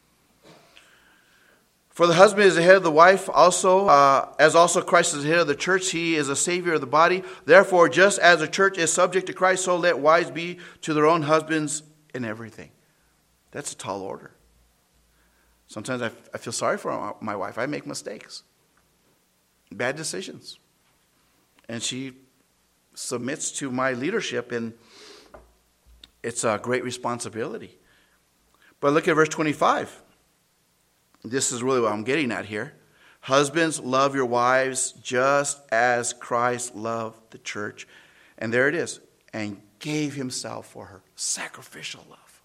For the husband is the head of the wife also, uh, as also Christ is the head of the church. He is a savior of the body. Therefore, just as the church is subject to Christ, so let wives be to their own husbands in everything. That's a tall order. Sometimes I, I feel sorry for my wife. I make mistakes. Bad decisions. And she submits to my leadership, and it's a great responsibility. But look at verse twenty-five. This is really what I'm getting at here. Husbands, love your wives just as Christ loved the church. And there it is. And gave himself for her. Sacrificial love.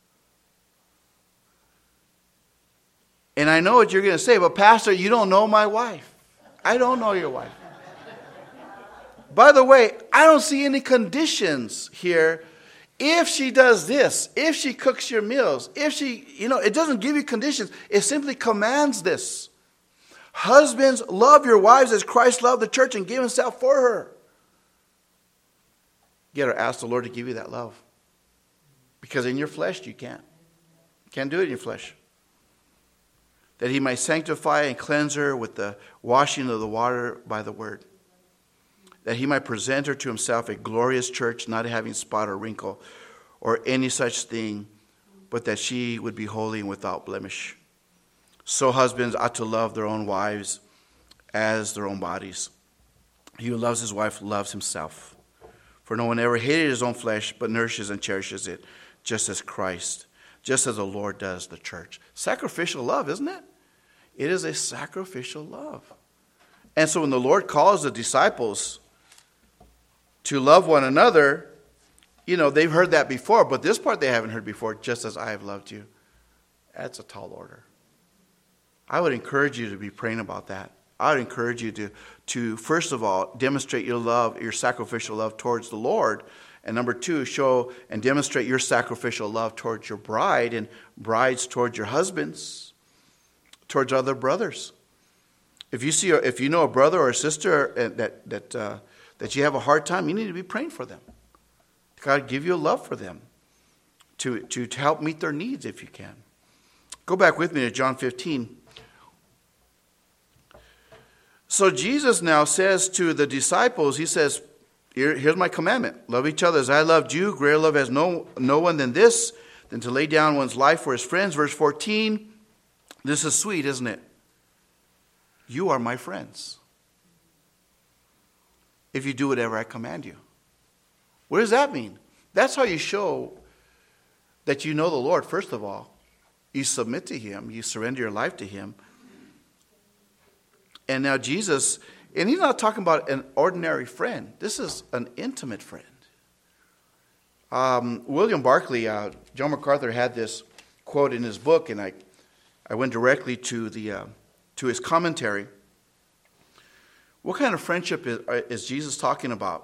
And I know what you're going to say, but Pastor, you don't know my wife. I don't know your wife. by the way, I don't see any conditions here. If she does this, if she cooks your meals, if she, you know, it doesn't give you conditions. It simply commands this. Husbands, love your wives as Christ loved the church and gave himself for her. You got to ask the Lord to give you that love. Because in your flesh, you can't. You can't do it in your flesh. That he might sanctify and cleanse her with the washing of the water by the word. That he might present her to himself a glorious church, not having spot or wrinkle or any such thing, but that she would be holy and without blemish. So husbands ought to love their own wives as their own bodies. He who loves his wife loves himself. For no one ever hated his own flesh, but nourishes and cherishes it, just as Christ, just as the Lord does the church. Sacrificial love, isn't it? It is a sacrificial love. And so when the Lord calls the disciples to love one another, you know, they've heard that before, but this part they haven't heard before, just as I have loved you. That's a tall order. I would encourage you to be praying about that. I would encourage you to, to, first of all, demonstrate your love, your sacrificial love towards the Lord. And number two, show and demonstrate your sacrificial love towards your bride and brides towards your husbands, towards other brothers. If you see, if you know a brother or a sister that that uh, that you have a hard time, you need to be praying for them. God give you a love for them to, to, to help meet their needs if you can. Go back with me to John fifteen. So Jesus now says to the disciples, he says, Here, here's my commandment. Love each other as I loved you. Greater love has no, no one than this, than to lay down one's life for his friends. Verse fourteen, this is sweet, isn't it? You are my friends if you do whatever I command you. What does that mean? That's how you show that you know the Lord, first of all. You submit to him. You surrender your life to him. And now Jesus, and he's not talking about an ordinary friend. This is an intimate friend. Um, William Barclay, uh, John MacArthur had this quote in his book, and I, I went directly to the uh, to his commentary. What kind of friendship is, is Jesus talking about?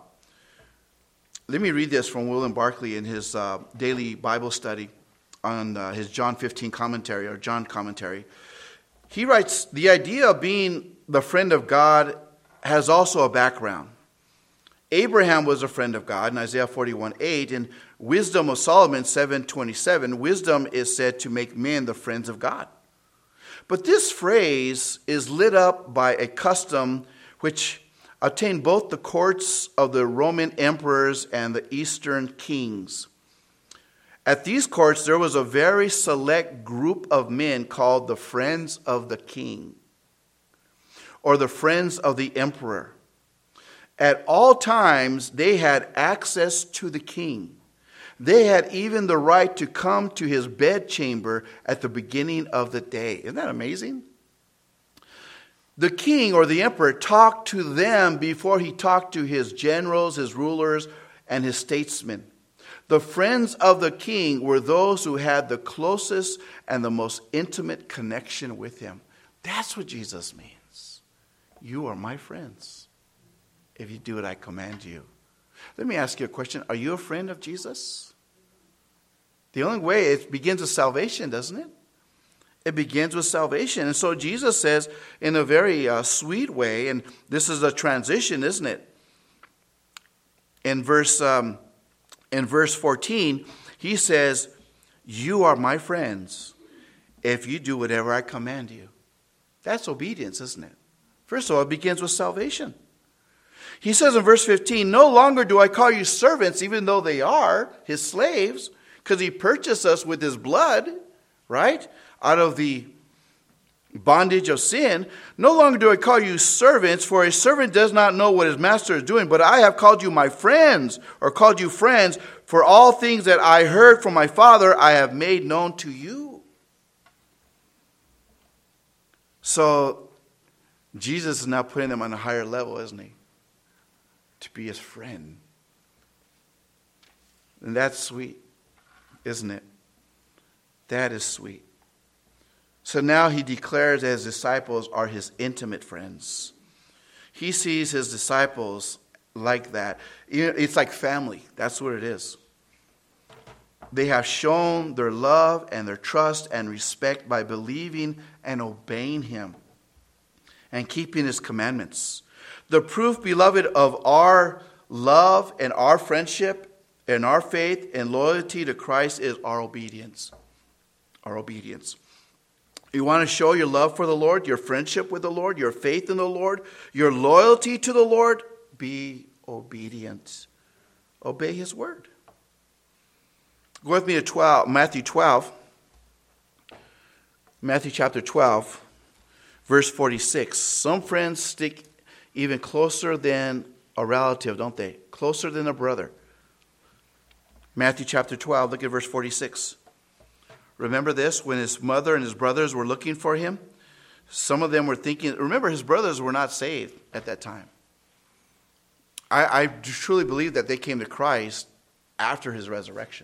Let me read this from William Barclay in his uh, daily Bible study on uh, his John fifteen commentary, or John commentary. He writes, the idea of being the friend of God has also a background. Abraham was a friend of God in Isaiah forty-one eight, and Wisdom of Solomon seven twenty-seven, wisdom is said to make men the friends of God. But this phrase is lit up by a custom which obtained both the courts of the Roman emperors and the Eastern kings. At these courts, there was a very select group of men called the friends of the king, or the friends of the emperor. At all times, they had access to the king. They had even the right to come to his bedchamber at the beginning of the day. Isn't that amazing? The king or the emperor talked to them before he talked to his generals, his rulers, and his statesmen. The friends of the king were those who had the closest and the most intimate connection with him. That's what Jesus means. You are my friends if you do what I command you. Let me ask you a question. Are you a friend of Jesus? The only way, it begins with salvation, doesn't it? It begins with salvation. And so Jesus says in a very uh, sweet way, and this is a transition, isn't it? In verse, um, in verse fourteen, he says, you are my friends if you do whatever I command you. That's obedience, isn't it? First of all, it begins with salvation. He says in verse fifteen, no longer do I call you servants, even though they are his slaves, because he purchased us with his blood, right? Out of the bondage of sin. No longer do I call you servants, for a servant does not know what his master is doing, but I have called you my friends, or called you friends, for all things that I heard from my Father I have made known to you. So Jesus is now putting them on a higher level, isn't he? To be his friend. And that's sweet, isn't it? That is sweet. So now he declares that his disciples are his intimate friends. He sees his disciples like that. It's like family. That's what it is. They have shown their love and their trust and respect by believing and obeying him and keeping his commandments. The proof, beloved, of our love and our friendship and our faith and loyalty to Christ is our obedience. Our obedience. You want to show your love for the Lord, your friendship with the Lord, your faith in the Lord, your loyalty to the Lord? Be obedient. Obey his word. Go with me to twelve, Matthew twelve. Matthew chapter twelve, verse forty-six. Some friends stick even closer than a relative, don't they? Closer than a brother. Matthew chapter twelve, look at verse forty-six. Remember this, when his mother and his brothers were looking for him, some of them were thinking, remember his brothers were not saved at that time. I, I truly believe that they came to Christ after his resurrection.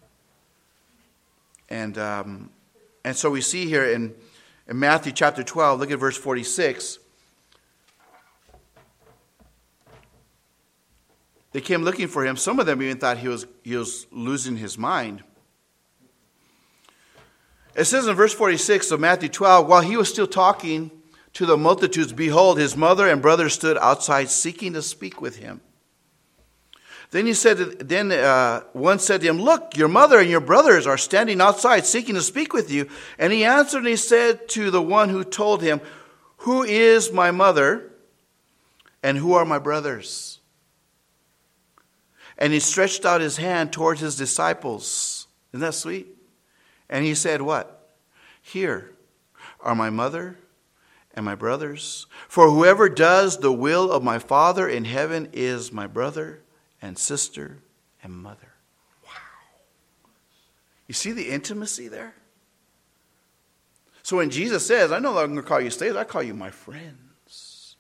And um, and so we see here in, in Matthew chapter twelve, look at verse forty-six. They came looking for him. Some of them even thought he was, he was losing his mind. It says in verse forty-six of Matthew twelve, while he was still talking to the multitudes, behold, his mother and brothers stood outside seeking to speak with him. Then he said, then uh, one said to him, look, your mother and your brothers are standing outside seeking to speak with you. And he answered and he said to the one who told him, who is my mother and who are my brothers? And he stretched out his hand towards his disciples. Isn't that sweet? And he said, what? Here are my mother and my brothers. For whoever does the will of my Father in heaven is my brother and sister and mother. Wow. You see the intimacy there? So when Jesus says, I know I'm going to call you slaves, I call you my friends.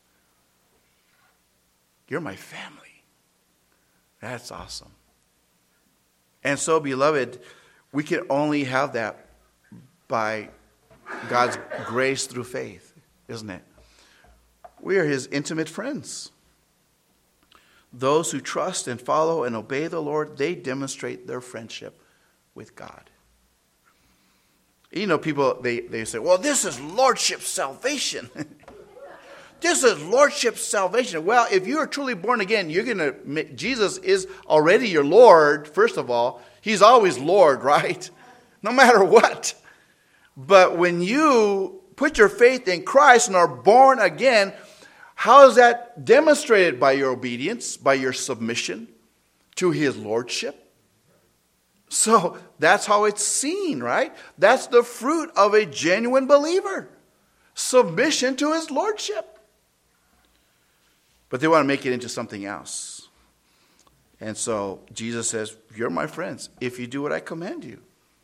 You're my family. That's awesome. And so, beloved, we can only have that by God's grace through faith, isn't it? We are his intimate friends. Those who trust and follow and obey the Lord, they demonstrate their friendship with God. You know, people, they, they say, well, this is lordship salvation. This is lordship salvation. Well, if you are truly born again, you're going to, Jesus is already your Lord, first of all. He's always Lord, right? No matter what. But when you put your faith in Christ and are born again, how is that demonstrated? By your obedience, by your submission to his lordship. So that's how it's seen, right? That's the fruit of a genuine believer. Submission to his lordship. But they want to make it into something else. And so Jesus says, you're my friends if you do what I command you.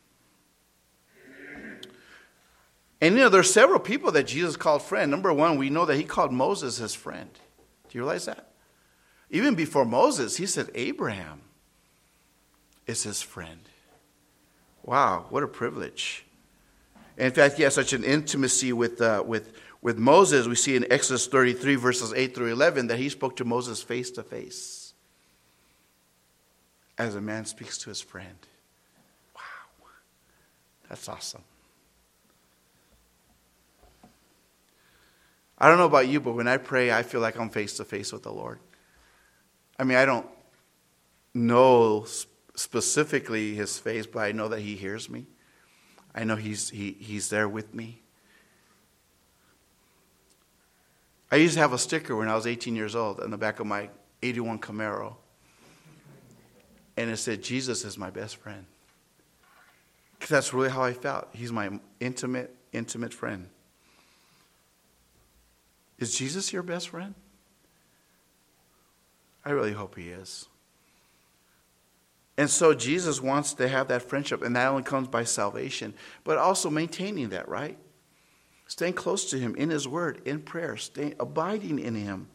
And you know, there are several people that Jesus called friend. Number one, we know that he called Moses his friend. Do you realize that? Even before Moses, he said Abraham is his friend. Wow, what a privilege. In fact, he has such an intimacy with uh, with with Moses. We see in Exodus thirty-three, verses eight through eleven, that he spoke to Moses face to face, as a man speaks to his friend. Wow, that's awesome. I don't know about you, but when I pray, I feel like I'm face to face with the Lord. I mean, I don't know specifically his face, but I know that he hears me. I know he's he he's there with me. I used to have a sticker when I was eighteen years old on the back of my eighty-one Camaro. And it said, Jesus is my best friend. Because that's really how I felt. He's my intimate, intimate friend. Is Jesus your best friend? I really hope he is. And so Jesus wants to have that friendship, and that only comes by salvation, but also maintaining that, right? Staying close to him in his word, in prayer, staying, abiding in him.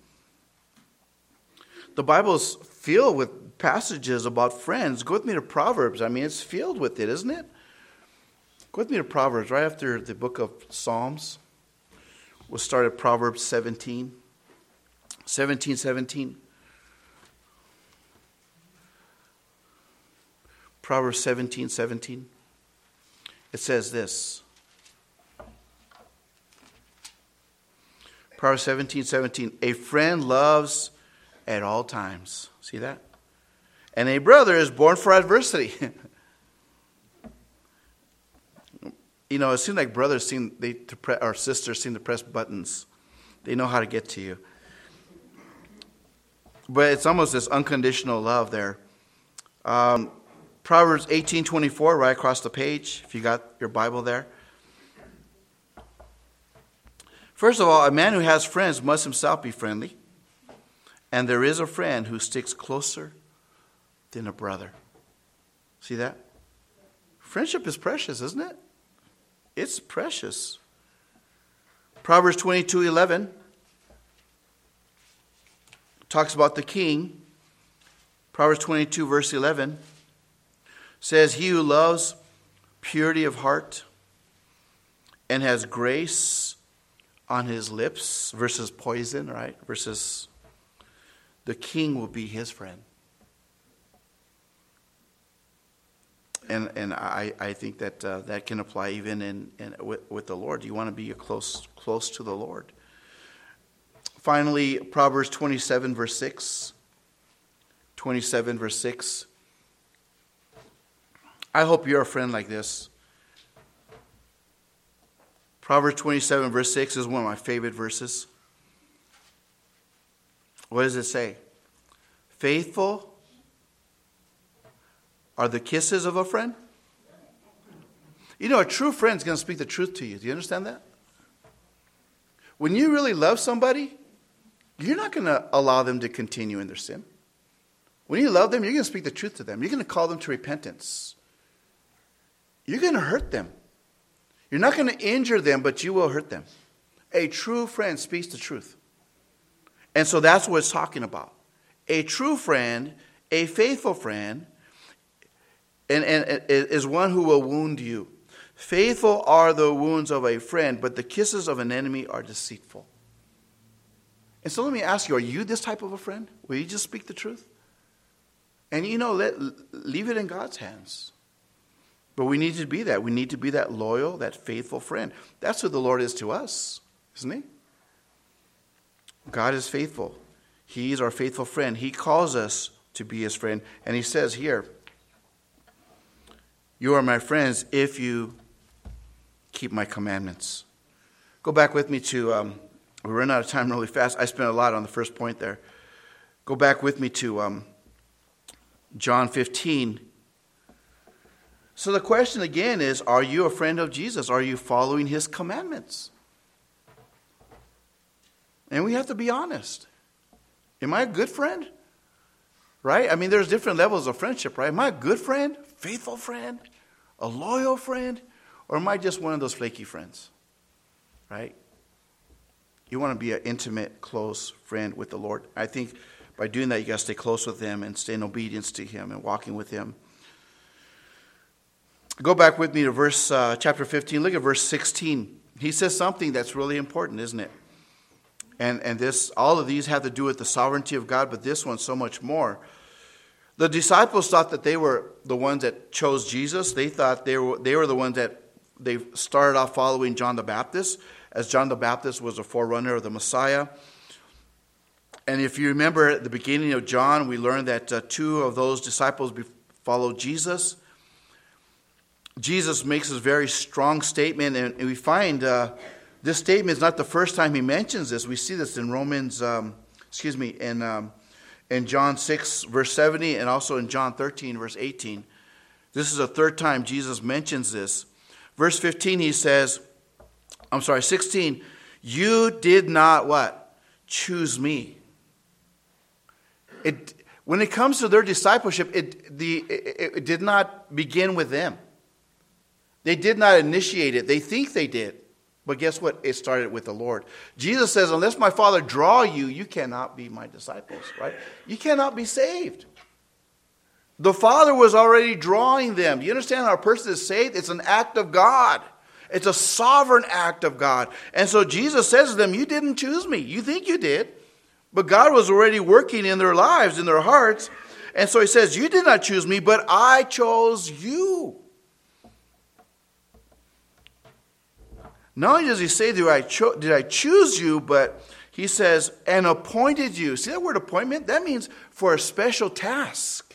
The Bible is filled with passages about friends. Go with me to Proverbs. I mean, it's filled with it, isn't it? Go with me to Proverbs, right after the book of Psalms. We'll start at Proverbs seventeen. seventeen, seventeen. Proverbs seventeen seventeen. It says this. Proverbs seventeen seventeen. A friend loves at all times. See that? And a brother is born for adversity. You know, it seems like brothers seem they to pre, or sisters seem to press buttons. They know how to get to you. But it's almost this unconditional love there. Um, Proverbs eighteen twenty-four, right across the page, if you got your Bible there. First of all, a man who has friends must himself be friendly. And there is a friend who sticks closer than a brother. See that? Friendship is precious, isn't it? It's precious. Proverbs twenty-two eleven talks about the king. Proverbs twenty-two verse eleven says, he who loves purity of heart and has grace on his lips versus poison, right? Versus the king will be his friend. And and I, I think that uh, that can apply even in, in with, with the Lord. You want to be close close to the Lord. Finally, Proverbs twenty-seven verse six. twenty-seven verse six. I hope you're a friend like this. Proverbs twenty-seven verse six is one of my favorite verses. What does it say? Faithful are the kisses of a friend. You know, a true friend is going to speak the truth to you. Do you understand that? When you really love somebody, you're not going to allow them to continue in their sin. When you love them, you're going to speak the truth to them. You're going to call them to repentance. You're going to hurt them. You're not going to injure them, but you will hurt them. A true friend speaks the truth. And so that's what it's talking about. A true friend, a faithful friend, and, and, and is one who will wound you. Faithful are the wounds of a friend, but the kisses of an enemy are deceitful. And so let me ask you, are you this type of a friend? Will you just speak the truth? And you know, let leave it in God's hands. But we need to be that. We need to be that loyal, that faithful friend. That's who the Lord is to us, isn't he? God is faithful. He is our faithful friend. He calls us to be his friend. And he says here, you are my friends if you keep my commandments. Go back with me to, um, we ran out of time really fast. I spent a lot on the first point there. Go back with me to um, John fifteen. So the question again is, are you a friend of Jesus? Are you following his commandments? And we have to be honest. Am I a good friend? Right? I mean, there's different levels of friendship, right? Am I a good friend? Faithful friend? A loyal friend? Or am I just one of those flaky friends? Right? You want to be an intimate, close friend with the Lord. I think by doing that, you got to stay close with him and stay in obedience to him and walking with him. Go back with me to verse uh, chapter fifteen. Look at verse sixteen. He says something that's really important, isn't it? And and this, all of these have to do with the sovereignty of God, but this one so much more. The disciples thought that they were the ones that chose Jesus. They thought they were they were the ones that they started off following John the Baptist, as John the Baptist was a forerunner of the Messiah. And if you remember at the beginning of John, we learned that uh, two of those disciples followed Jesus. Jesus makes a very strong statement, and we find uh, this statement is not the first time he mentions this. We see this in Romans, um, excuse me, in um, in John six, verse seventy, and also in John thirteen, verse eighteen. This is the third time Jesus mentions this. Verse fifteen, he says, I'm sorry, sixteen, you did not what? Choose me. It, when it comes to their discipleship, it, the, it, it did not begin with them. They did not initiate it. They think they did. But guess what? It started with the Lord. Jesus says, unless my Father draw you, you cannot be my disciples, right? You cannot be saved. The Father was already drawing them. Do you understand how a person is saved? It's an act of God. It's a sovereign act of God. And so Jesus says to them, you didn't choose me. You think you did. But God was already working in their lives, in their hearts. And so he says, you did not choose me, but I chose you. Not only does he say, did I, cho- did I choose you, but he says, and appointed you. See that word appointment? That means for a special task.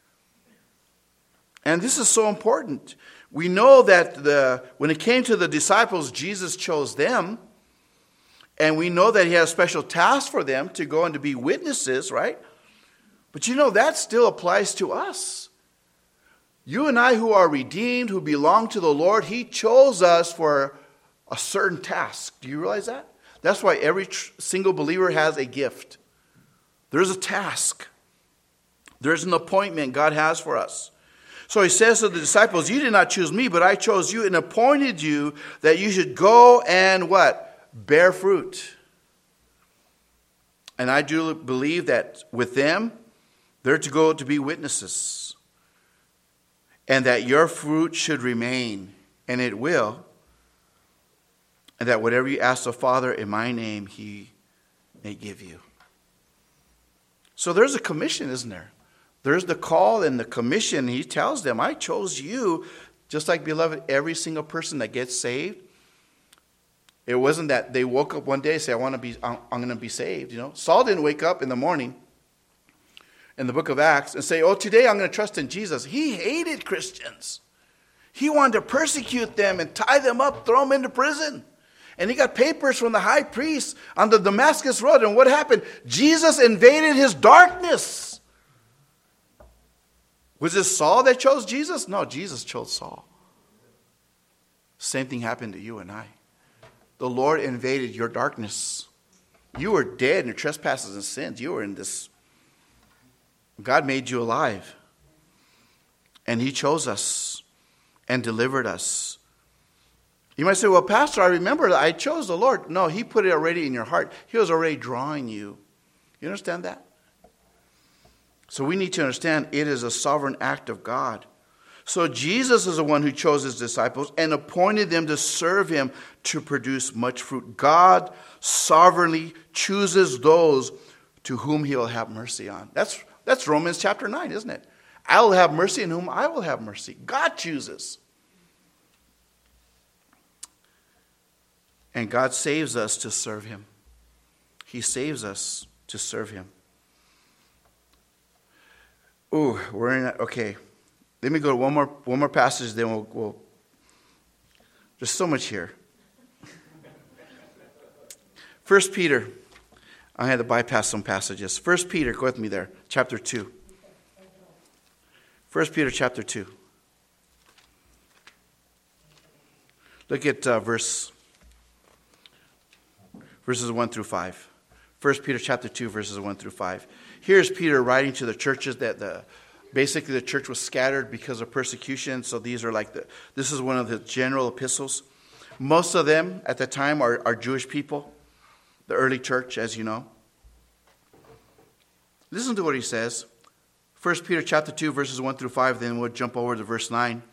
And this is so important. We know that the when it came to the disciples, Jesus chose them. And we know that he had a special task for them to go and to be witnesses, right? But you know, that still applies to us. You and I who are redeemed, who belong to the Lord, he chose us for a certain task. Do you realize that? That's why every tr- single believer has a gift. There's a task. There's an appointment God has for us. So he says to the disciples, you did not choose me, but I chose you and appointed you that you should go and what? Bear fruit. And I do believe that with them, they're to go to be witnesses. And that your fruit should remain, and it will. And that whatever you ask the Father in my name, he may give you. So there's a commission, isn't there? There's the call and the commission. He tells them, I chose you, just like, beloved, every single person that gets saved. It wasn't that they woke up one day and said, I want to be, I'm, I'm going to be saved. You know, Saul didn't wake up in the morning in the book of Acts and say, oh, today I'm going to trust in Jesus. He hated Christians. He wanted to persecute them and tie them up, throw them into prison. And he got papers from the high priest on the Damascus road. And what happened? Jesus invaded his darkness. Was it Saul that chose Jesus? No, Jesus chose Saul. Same thing happened to you and I. The Lord invaded your darkness. You were dead in your trespasses and sins. You were in this. God made you alive. And he chose us and delivered us. You might say, well, Pastor, I remember that I chose the Lord. No, he put it already in your heart. He was already drawing you. You understand that? So we need to understand it is a sovereign act of God. So Jesus is the one who chose his disciples and appointed them to serve him to produce much fruit. God sovereignly chooses those to whom he will have mercy on. That's, that's Romans chapter nine, isn't it? I will have mercy on whom I will have mercy. God chooses. And God saves us to serve him. He saves us to serve him. Ooh, we're in, okay. Let me go to one more one more passage, then we'll, we'll there's so much here. First Peter. I had to bypass some passages. First Peter, go with me there, chapter two. First Peter chapter two. Look at uh, verse verses one through five. First Peter chapter two, verses one through five. Here's Peter writing to the churches that the basically the church was scattered because of persecution. So these are like the this is one of the general epistles. Most of them at the time are, are Jewish people, the early church, as you know. Listen to what he says. First Peter chapter two, verses one through five, then we'll jump over to verse nine.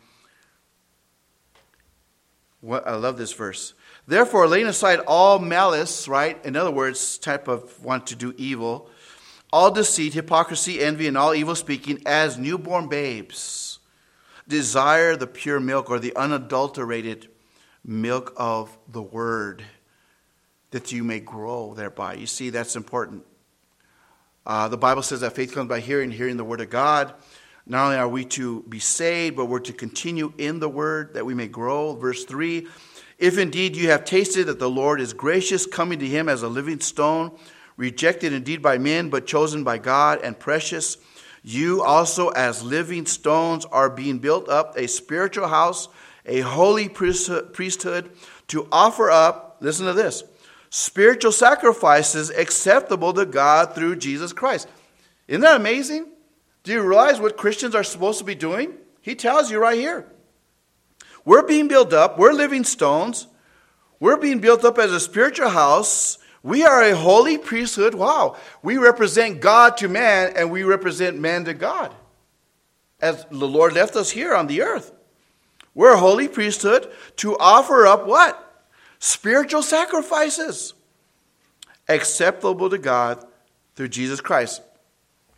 What, I love this verse. Therefore, laying aside all malice, right? In other words, type of want to do evil, all deceit, hypocrisy, envy, and all evil speaking, as newborn babes, desire the pure milk or the unadulterated milk of the word, that you may grow thereby. You see, that's important. Uh, the Bible says that faith comes by hearing, hearing the word of God. Not only are we to be saved, but we're to continue in the word that we may grow. Verse three, if indeed you have tasted that the Lord is gracious, coming to him as a living stone, rejected indeed by men, but chosen by God and precious, you also as living stones are being built up a spiritual house, a holy priesthood, to offer up, listen to this, spiritual sacrifices acceptable to God through Jesus Christ. Isn't that amazing? Do you realize what Christians are supposed to be doing? He tells you right here. We're being built up. We're living stones. We're being built up as a spiritual house. We are a holy priesthood. Wow. We represent God to man, and we represent man to God, as the Lord left us here on the earth. We're a holy priesthood to offer up what? Spiritual sacrifices acceptable to God through Jesus Christ.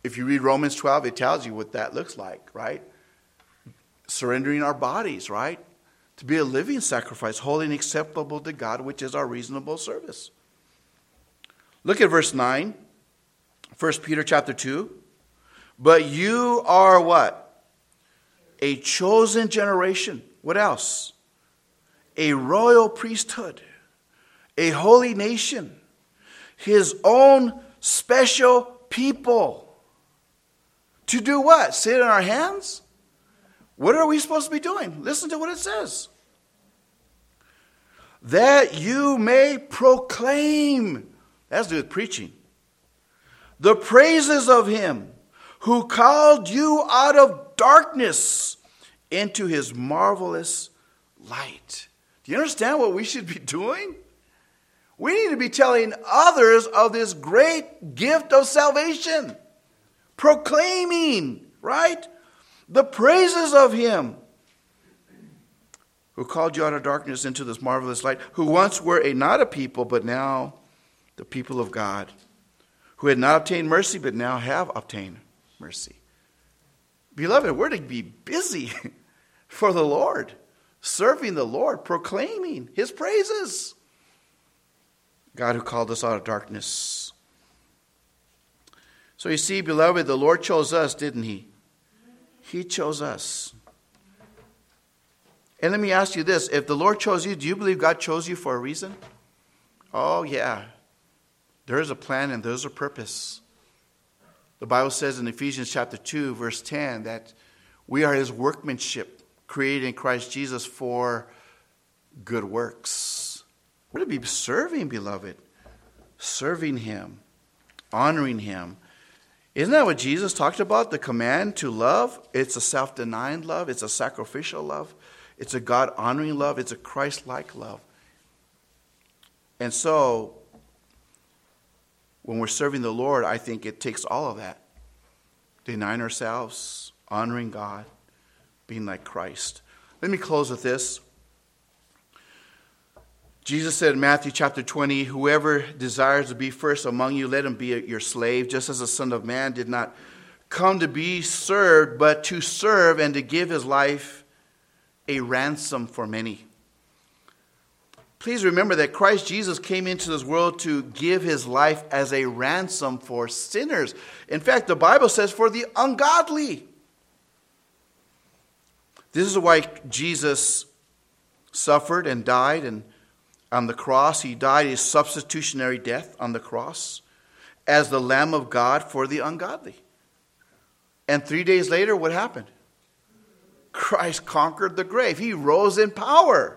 If you read Romans twelve, it tells you what that looks like, right? Surrendering our bodies, right? To be a living sacrifice, holy and acceptable to God, which is our reasonable service. Look at verse nine, First Peter chapter two. But you are what? A chosen generation. What else? A royal priesthood, a holy nation, his own special people. To do what? Sit in our hands? What are we supposed to be doing? Listen to what it says. That you may proclaim. That has to do with preaching. The praises of him who called you out of darkness into his marvelous light. Do you understand what we should be doing? We need to be telling others of this great gift of salvation. Proclaiming, right? The praises of him who called you out of darkness into this marvelous light, who once were a not a people, but now the people of God, who had not obtained mercy, but now have obtained mercy. Beloved, we're to be busy for the Lord, serving the Lord, proclaiming his praises. God who called us out of darkness. So you see, beloved, the Lord chose us, didn't he? He chose us. And let me ask you this. If the Lord chose you, do you believe God chose you for a reason? Oh, yeah. There is a plan and there's a purpose. The Bible says in Ephesians chapter two, verse ten, that we are his workmanship, created in Christ Jesus for good works. We're to be serving, beloved. Serving him. Honoring him. Isn't that what Jesus talked about? The command to love. It's a self-denying love. It's a sacrificial love. It's a God-honoring love. It's a Christ-like love. And so, when we're serving the Lord, I think it takes all of that. Denying ourselves, honoring God, being like Christ. Let me close with this. Jesus said in Matthew chapter twenty, whoever desires to be first among you, let him be your slave, just as the Son of Man did not come to be served, but to serve and to give his life a ransom for many. Please remember that Christ Jesus came into this world to give his life as a ransom for sinners. In fact, the Bible says for the ungodly. This is why Jesus suffered and died, and on the cross, he died a substitutionary death on the cross as the Lamb of God for the ungodly. And three days later, what happened? Christ conquered the grave. He rose in power.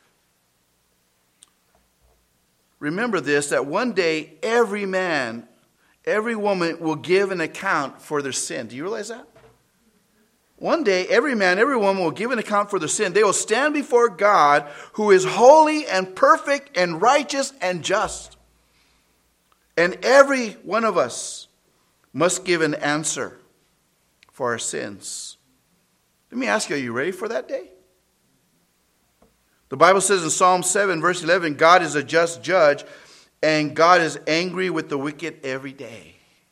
Remember this, that one day every man, every woman will give an account for their sin. Do you realize that? One day, every man, every woman will give an account for their sin. They will stand before God, who is holy and perfect and righteous and just. And every one of us must give an answer for our sins. Let me ask you, are you ready for that day? The Bible says in Psalm seven, verse eleven, God is a just judge, and God is angry with the wicked every day.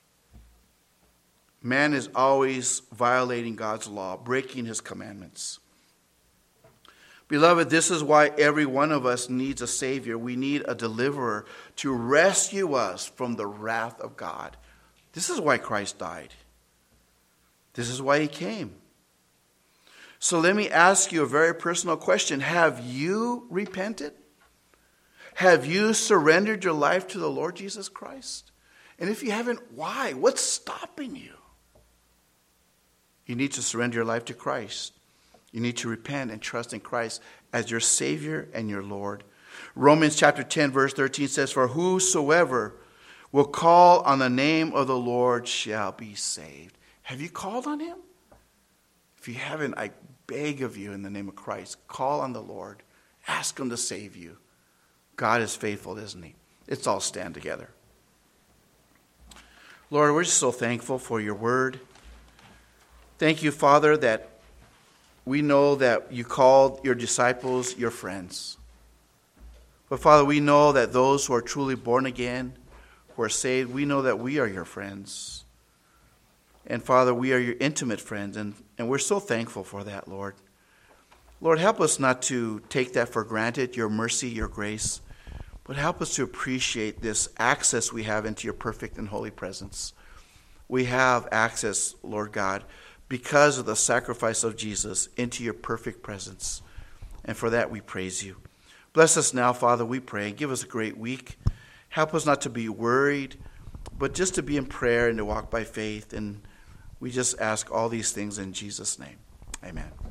Man is always violating God's law, breaking his commandments. Beloved, this is why every one of us needs a Savior. We need a deliverer to rescue us from the wrath of God. This is why Christ died. This is why he came. So let me ask you a very personal question. Have you repented? Have you surrendered your life to the Lord Jesus Christ? And if you haven't, why? What's stopping you? You need to surrender your life to Christ. You need to repent and trust in Christ as your Savior and your Lord. Romans chapter ten, verse thirteen says, for whosoever will call on the name of the Lord shall be saved. Have you called on him? If you haven't, I beg of you in the name of Christ, call on the Lord. Ask him to save you. God is faithful, isn't he? Let's all stand together. Lord, we're just so thankful for your word. Thank you, Father, that we know that you called your disciples your friends. But Father, we know that those who are truly born again, who are saved, we know that we are your friends. And Father, we are your intimate friends, and, and we're so thankful for that, Lord. Lord, help us not to take that for granted, your mercy, your grace, but help us to appreciate this access we have into your perfect and holy presence. We have access, Lord God, because of the sacrifice of Jesus into your perfect presence. And for that we praise you. Bless us now, Father, we pray. Give us a great week. Help us not to be worried, but just to be in prayer and to walk by faith. And we just ask all these things in Jesus' name. Amen.